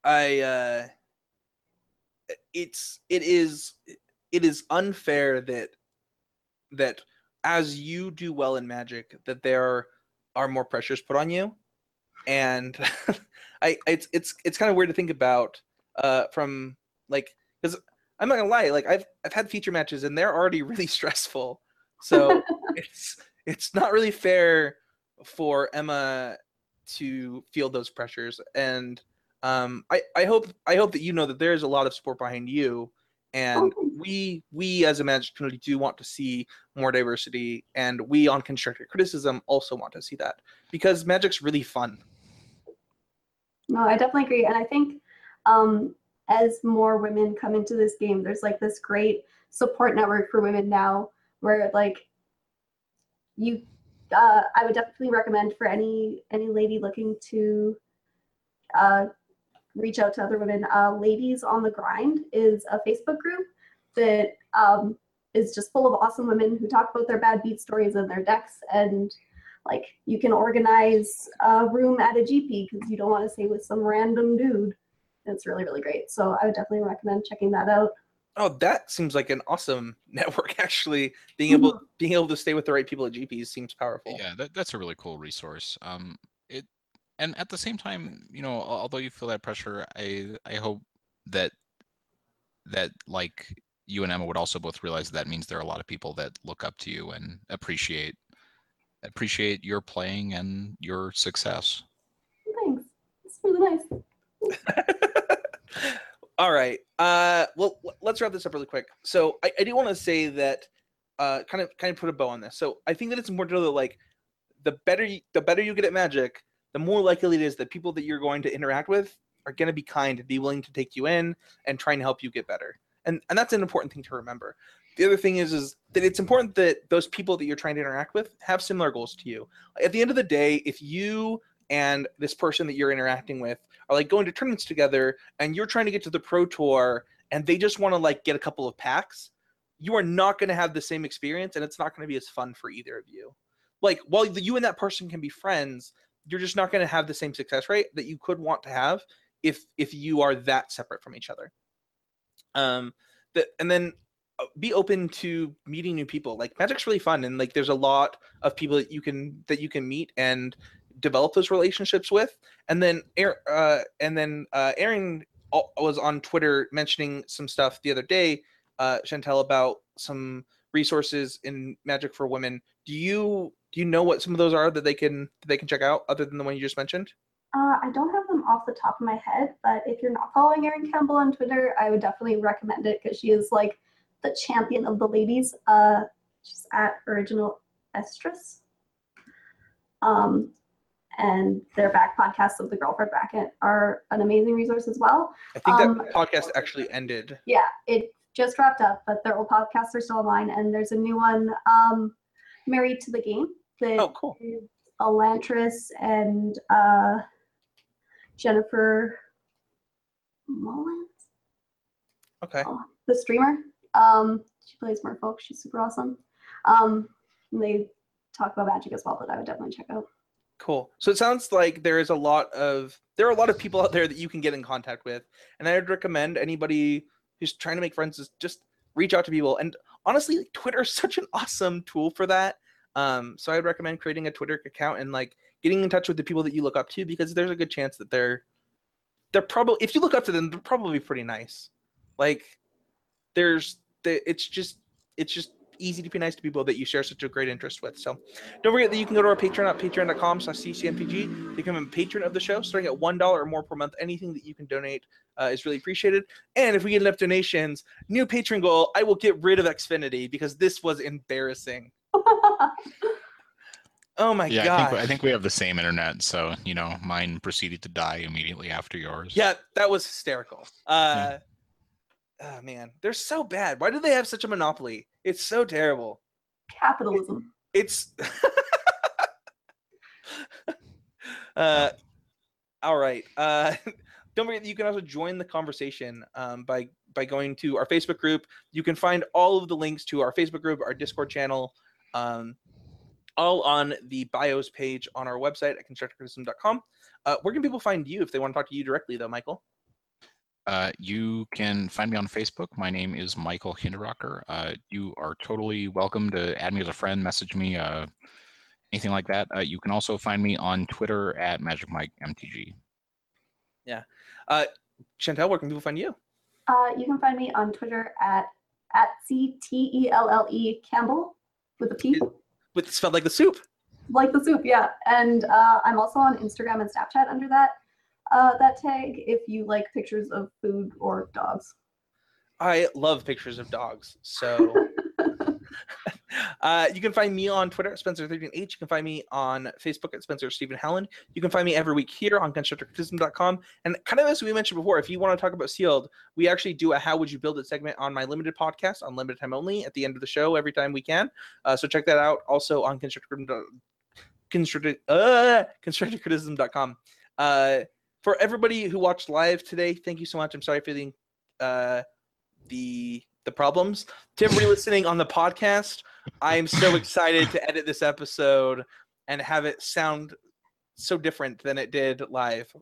is unfair that as you do well in Magic, that there are more pressures put on you, and it's kind of weird to think about from like, because I'm not gonna lie, like I've had feature matches and they're already really stressful, so it's not really fair for Emma to feel those pressures. And I hope that you know that there's a lot of support behind you, and we as a Magic community do want to see more diversity, and we on Constructive Criticism also want to see that, because Magic's really fun. No, I definitely agree, and I think as more women come into this game, there's like this great support network for women now, where like I would definitely recommend for any lady looking to reach out to other women. Ladies on the Grind is a Facebook group that is just full of awesome women who talk about their bad beat stories and their decks, and like you can organize a room at a GP because you don't want to stay with some random dude. It's really, really great. So I would definitely recommend checking that out. Oh, that seems like an awesome network. Actually, being able to stay with the right people at GPs seems powerful. Yeah, that's a really cool resource. And at the same time, although you feel that pressure, I hope that like you and Emma would also both realize that means there are a lot of people that look up to you and appreciate your playing and your success. Thanks. It's really nice. All right. Well, let's wrap this up really quick. So I do want to say that kind of put a bow on this. So I think that it's important to know that like the better you get at Magic, the more likely it is that people that you're going to interact with are going to be kind and be willing to take you in and try and help you get better. And that's an important thing to remember. The other thing is that it's important that those people that you're trying to interact with have similar goals to you. At the end of the day, if you and this person that you're interacting with are like going to tournaments together and you're trying to get to the Pro Tour and they just want to like get a couple of packs, you are not going to have the same experience, and it's not going to be as fun for either of you. Like, while you and that person can be friends, you're just not going to have the same success rate that you could want to have if you are that separate from each other. And then be open to meeting new people. Like Magic's really fun, and like there's a lot of people that you can meet and develop those relationships with. And then Aaron was on Twitter mentioning some stuff the other day, Chantel, about some resources in Magic for Women. Do you know what some of those are that they can check out other than the one you just mentioned? I don't have them off the top of my head, but if you're not following Erin Campbell on Twitter, I would definitely recommend it because she is like the champion of the ladies. She's at Original Estrus. And their back podcasts of the Girlfriend Bracket are an amazing resource as well. I think that podcast actually ended. Yeah, it just wrapped up, but their old podcasts are still online, and there's a new one, Married to the Game. Oh, cool. Elantris and Jennifer Mullins. Okay. The streamer. She plays Merfolk. She's super awesome. They talk about Magic as well, that I would definitely check out. Cool. So it sounds like there are a lot of people out there that you can get in contact with, and I would recommend anybody who's trying to make friends is just reach out to people. And honestly, like, Twitter is such an awesome tool for that. So I'd recommend creating a Twitter account and like getting in touch with the people that you look up to, because there's a good chance that they're probably, if you look up to them, they're probably pretty nice. Like it's just easy to be nice to people that you share such a great interest with. So don't forget that you can go to our Patreon at patreon.com/ccmpg to become a patron of the show, starting at $1 or more per month. Anything that you can donate is really appreciated. And if we get enough donations, new patron goal, I will get rid of Xfinity because this was embarrassing. Oh my god! I think we have the same internet, so mine proceeded to die immediately after yours. Yeah, that was hysterical. Oh man, they're so bad. Why do they have such a monopoly? It's so terrible. Capitalism. It's all right. Don't forget that you can also join the conversation by going to our Facebook group. You can find all of the links to our Facebook group, our Discord channel, all on the bios page on our website at constructivecriticism.com. Where can people find you if they want to talk to you directly, though, Michael? You can find me on Facebook. My name is Michael Hinderrocker. You are totally welcome to add me as a friend, message me, anything like that. You can also find me on Twitter at MagicMikeMTG. Yeah. Chantel, where can people find you? You can find me on Twitter at CTELLE Campbell with a P. With spelled like the soup. Like the soup, yeah. And I'm also on Instagram and Snapchat under that tag if you like pictures of food or dogs. I love pictures of dogs. So you can find me on Twitter at Spencer13H. You can find me on Facebook at Spencer Stephen Howland. You can find me every week here on ConstructorCriticism.com. And kind of as we mentioned before, if you want to talk about Sealed, we actually do a How Would You Build It segment on my limited podcast on limited time only at the end of the show every time we can. So check that out. Also on ConstructorCriticism.com. For everybody who watched live today, thank you so much. I'm sorry for the problems. To everybody listening on the podcast, I'm so excited to edit this episode and have it sound so different than it did live.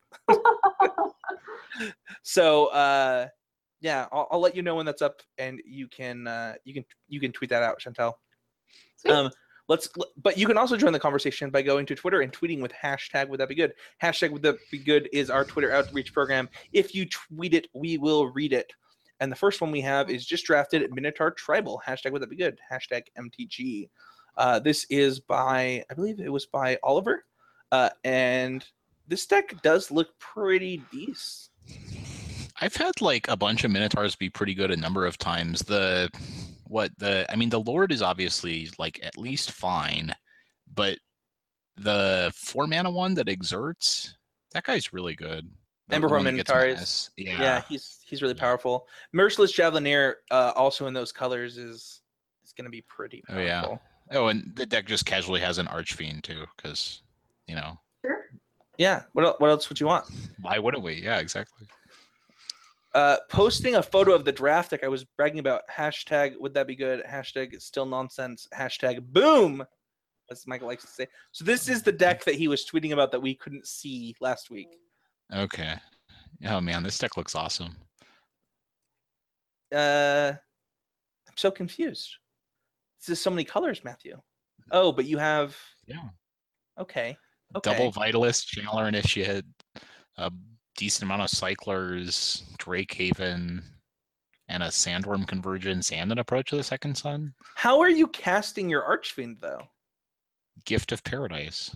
So yeah, I'll let you know when that's up, and you can tweet that out, Chantel. But you can also join the conversation by going to Twitter and tweeting with hashtag Would That Be Good. Hashtag Would That Be Good is our Twitter outreach program. If you tweet it, we will read it. And the first one we have is just drafted Minotaur Tribal. Hashtag Would That Be Good. Hashtag MTG. This is I believe it was by Oliver. And this deck does look pretty decent. I've had like a bunch of Minotaurs be pretty good a number of times. The Lord is obviously like at least fine, but the 4-mana one that exerts, that guy's really good. Emberhorn Minotaurs. Yeah, he's really powerful. Merciless Javelineer, also in those colors, is going to be pretty powerful. Oh yeah. Oh, and the deck just casually has an Archfiend too, because Sure. Yeah. What else would you want? Why wouldn't we? Yeah, exactly. Posting a photo of the draft deck I was bragging about. Hashtag Would That Be Good. Hashtag Still Nonsense. Hashtag Boom, as Michael likes to say. So this is the deck that he was tweeting about that we couldn't see last week. Okay. Oh man, this deck looks awesome. I'm so confused. This is so many colors, Matthew. Oh, but you have Okay. Double Vitalist, Channeler Initiate, a decent amount of Cyclers, Drakehaven, and a Sandworm Convergence, and an Approach to the Second Sun. How are you casting your Archfiend, though? Gift of Paradise.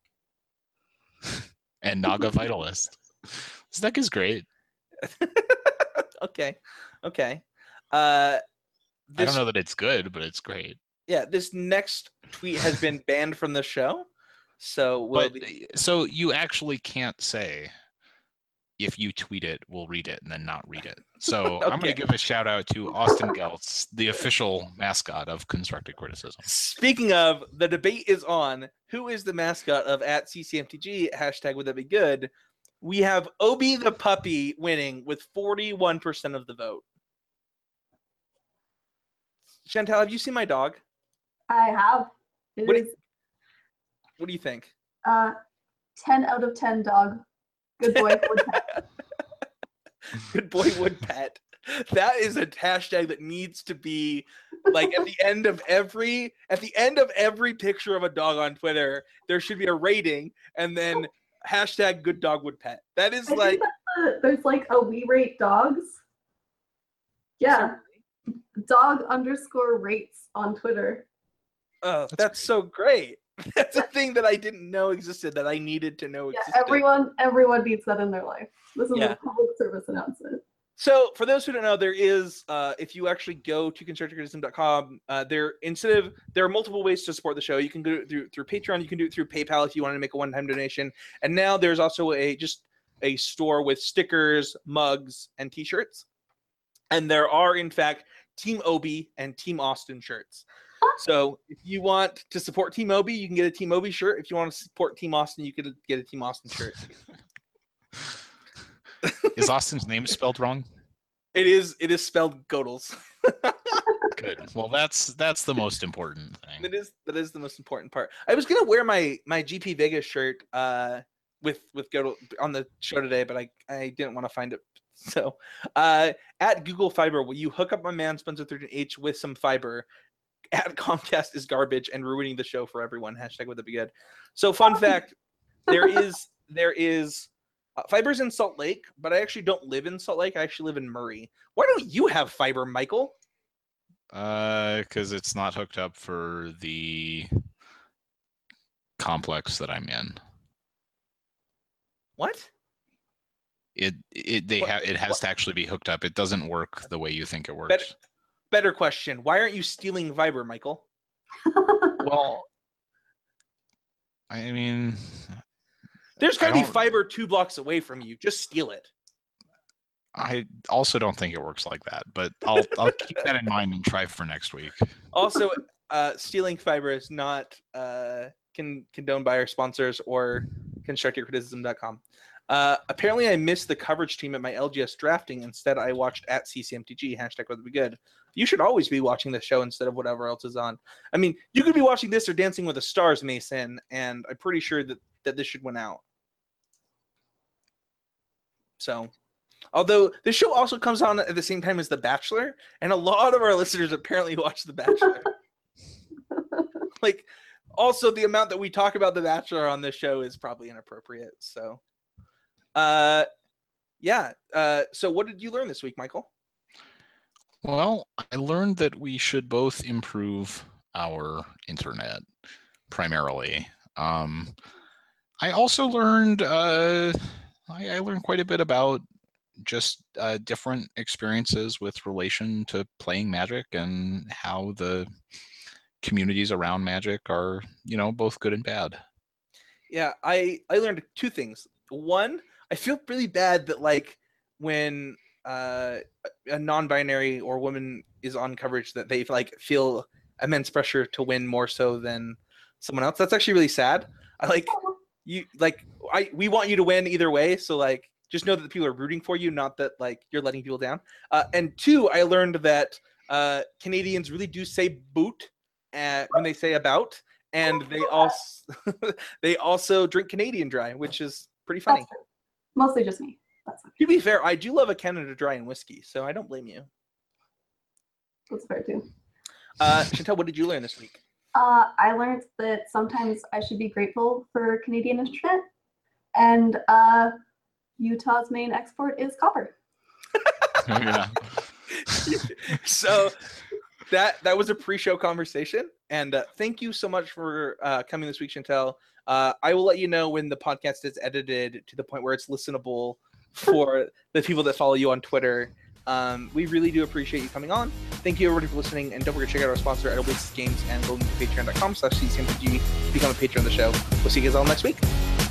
And Naga Vitalist. This deck is great. Okay. I don't know that it's good, but it's great. Yeah, this next tweet has been banned from the show. So so you actually can't say if you tweet it, we'll read it and then not read it. So I'm going to give a shout out to Austin Geltz, the official mascot of Constructed Criticism. Speaking of, the debate is on who is the mascot of @CCMTG, hashtag would that be good. We have Obi the puppy winning with 41% of the vote. Chantal, have you seen my dog? I have. What do you think? 10 out of 10 dog. Good boy, would pet. Good boy, would pet. That is a hashtag that needs to be like at the end of every picture of a dog on Twitter, there should be a rating and then hashtag good dog would pet. That is there's like a we rate dogs. Yeah. Dog _rates on Twitter. Oh, that's so great. That's a thing that I didn't know existed that I needed to know existed. Everyone needs that in their life. This is a public service announcement. So for those who don't know, there is, if you actually go to constructedcriticism.com, there are multiple ways to support the show. You can do it through Patreon. You can do it through PayPal if you want to make a one-time donation. And now there's also a store with stickers, mugs, and T-shirts. And there are, in fact, Team Obi and Team Austin shirts. So if you want to support Team Obi, you can get a Team Obi shirt. If you want to support Team Austin, you can get a Team Austin shirt. Is Austin's name spelled wrong? It is spelled Godels. Good. Well, that's the most important thing. That is the most important part. I was gonna wear my GP Vegas shirt with Godel on the show today, but I didn't want to find it. So at Google Fiber, will you hook up my man Spencer 13H with some fiber? At Comcast is garbage and ruining the show for everyone. Hashtag would that be good. So fun fact, there is fiber's in Salt Lake, but I actually don't live in Salt Lake. I actually live in Murray. Why don't you have fiber, Michael? Because it's not hooked up for the complex that I'm in. What? It has to actually be hooked up. It doesn't work the way you think it works. Better question. Why aren't you stealing fiber, Michael? Well, I mean, there's got to be fiber 2 blocks away from you. Just steal it. I also don't think it works like that, but I'll keep that in mind and try for next week. Also, stealing fiber is not condoned by our sponsors or constructedcriticism.com. Apparently, I missed the coverage team at my LGS drafting. Instead, I watched at CCMTG. Hashtag would be good. You should always be watching the show instead of whatever else is on. I mean, you could be watching this or Dancing with the Stars, Mason, and I'm pretty sure that this should win out. So, although this show also comes on at the same time as The Bachelor, and a lot of our listeners apparently watch The Bachelor. Like, also the amount that we talk about The Bachelor on this show is probably inappropriate. So, so what did you learn this week, Michael? Well, I learned that we should both improve our internet primarily. I also learned I learned quite a bit about just different experiences with relation to playing Magic and how the communities around Magic are, both good and bad. Yeah, I learned 2 things. One, I feel really bad that when a non-binary or woman is on coverage that they feel immense pressure to win more so than someone else. That's actually really sad. We want you to win either way. So just know that the people are rooting for you, not that you're letting people down. And 2, I learned that Canadians really do say boot when they say about, and they also drink Canadian Dry, which is pretty funny. Mostly just me. To be fair, I do love a Canada Dry and whiskey, so I don't blame you. That's fair too. Chantel, what did you learn this week? I learned that sometimes I should be grateful for Canadian internet, and Utah's main export is copper. Yeah. So that was a pre-show conversation, and thank you so much for coming this week, Chantel. I will let you know when the podcast is edited to the point where it's listenable for the people that follow you on Twitter. We really do appreciate you coming on. Thank you everybody for listening, and don't forget to check out our sponsor at Oasis Games and go to patreon.com/ccmpg to become a patron of the show. We'll see you guys all next week.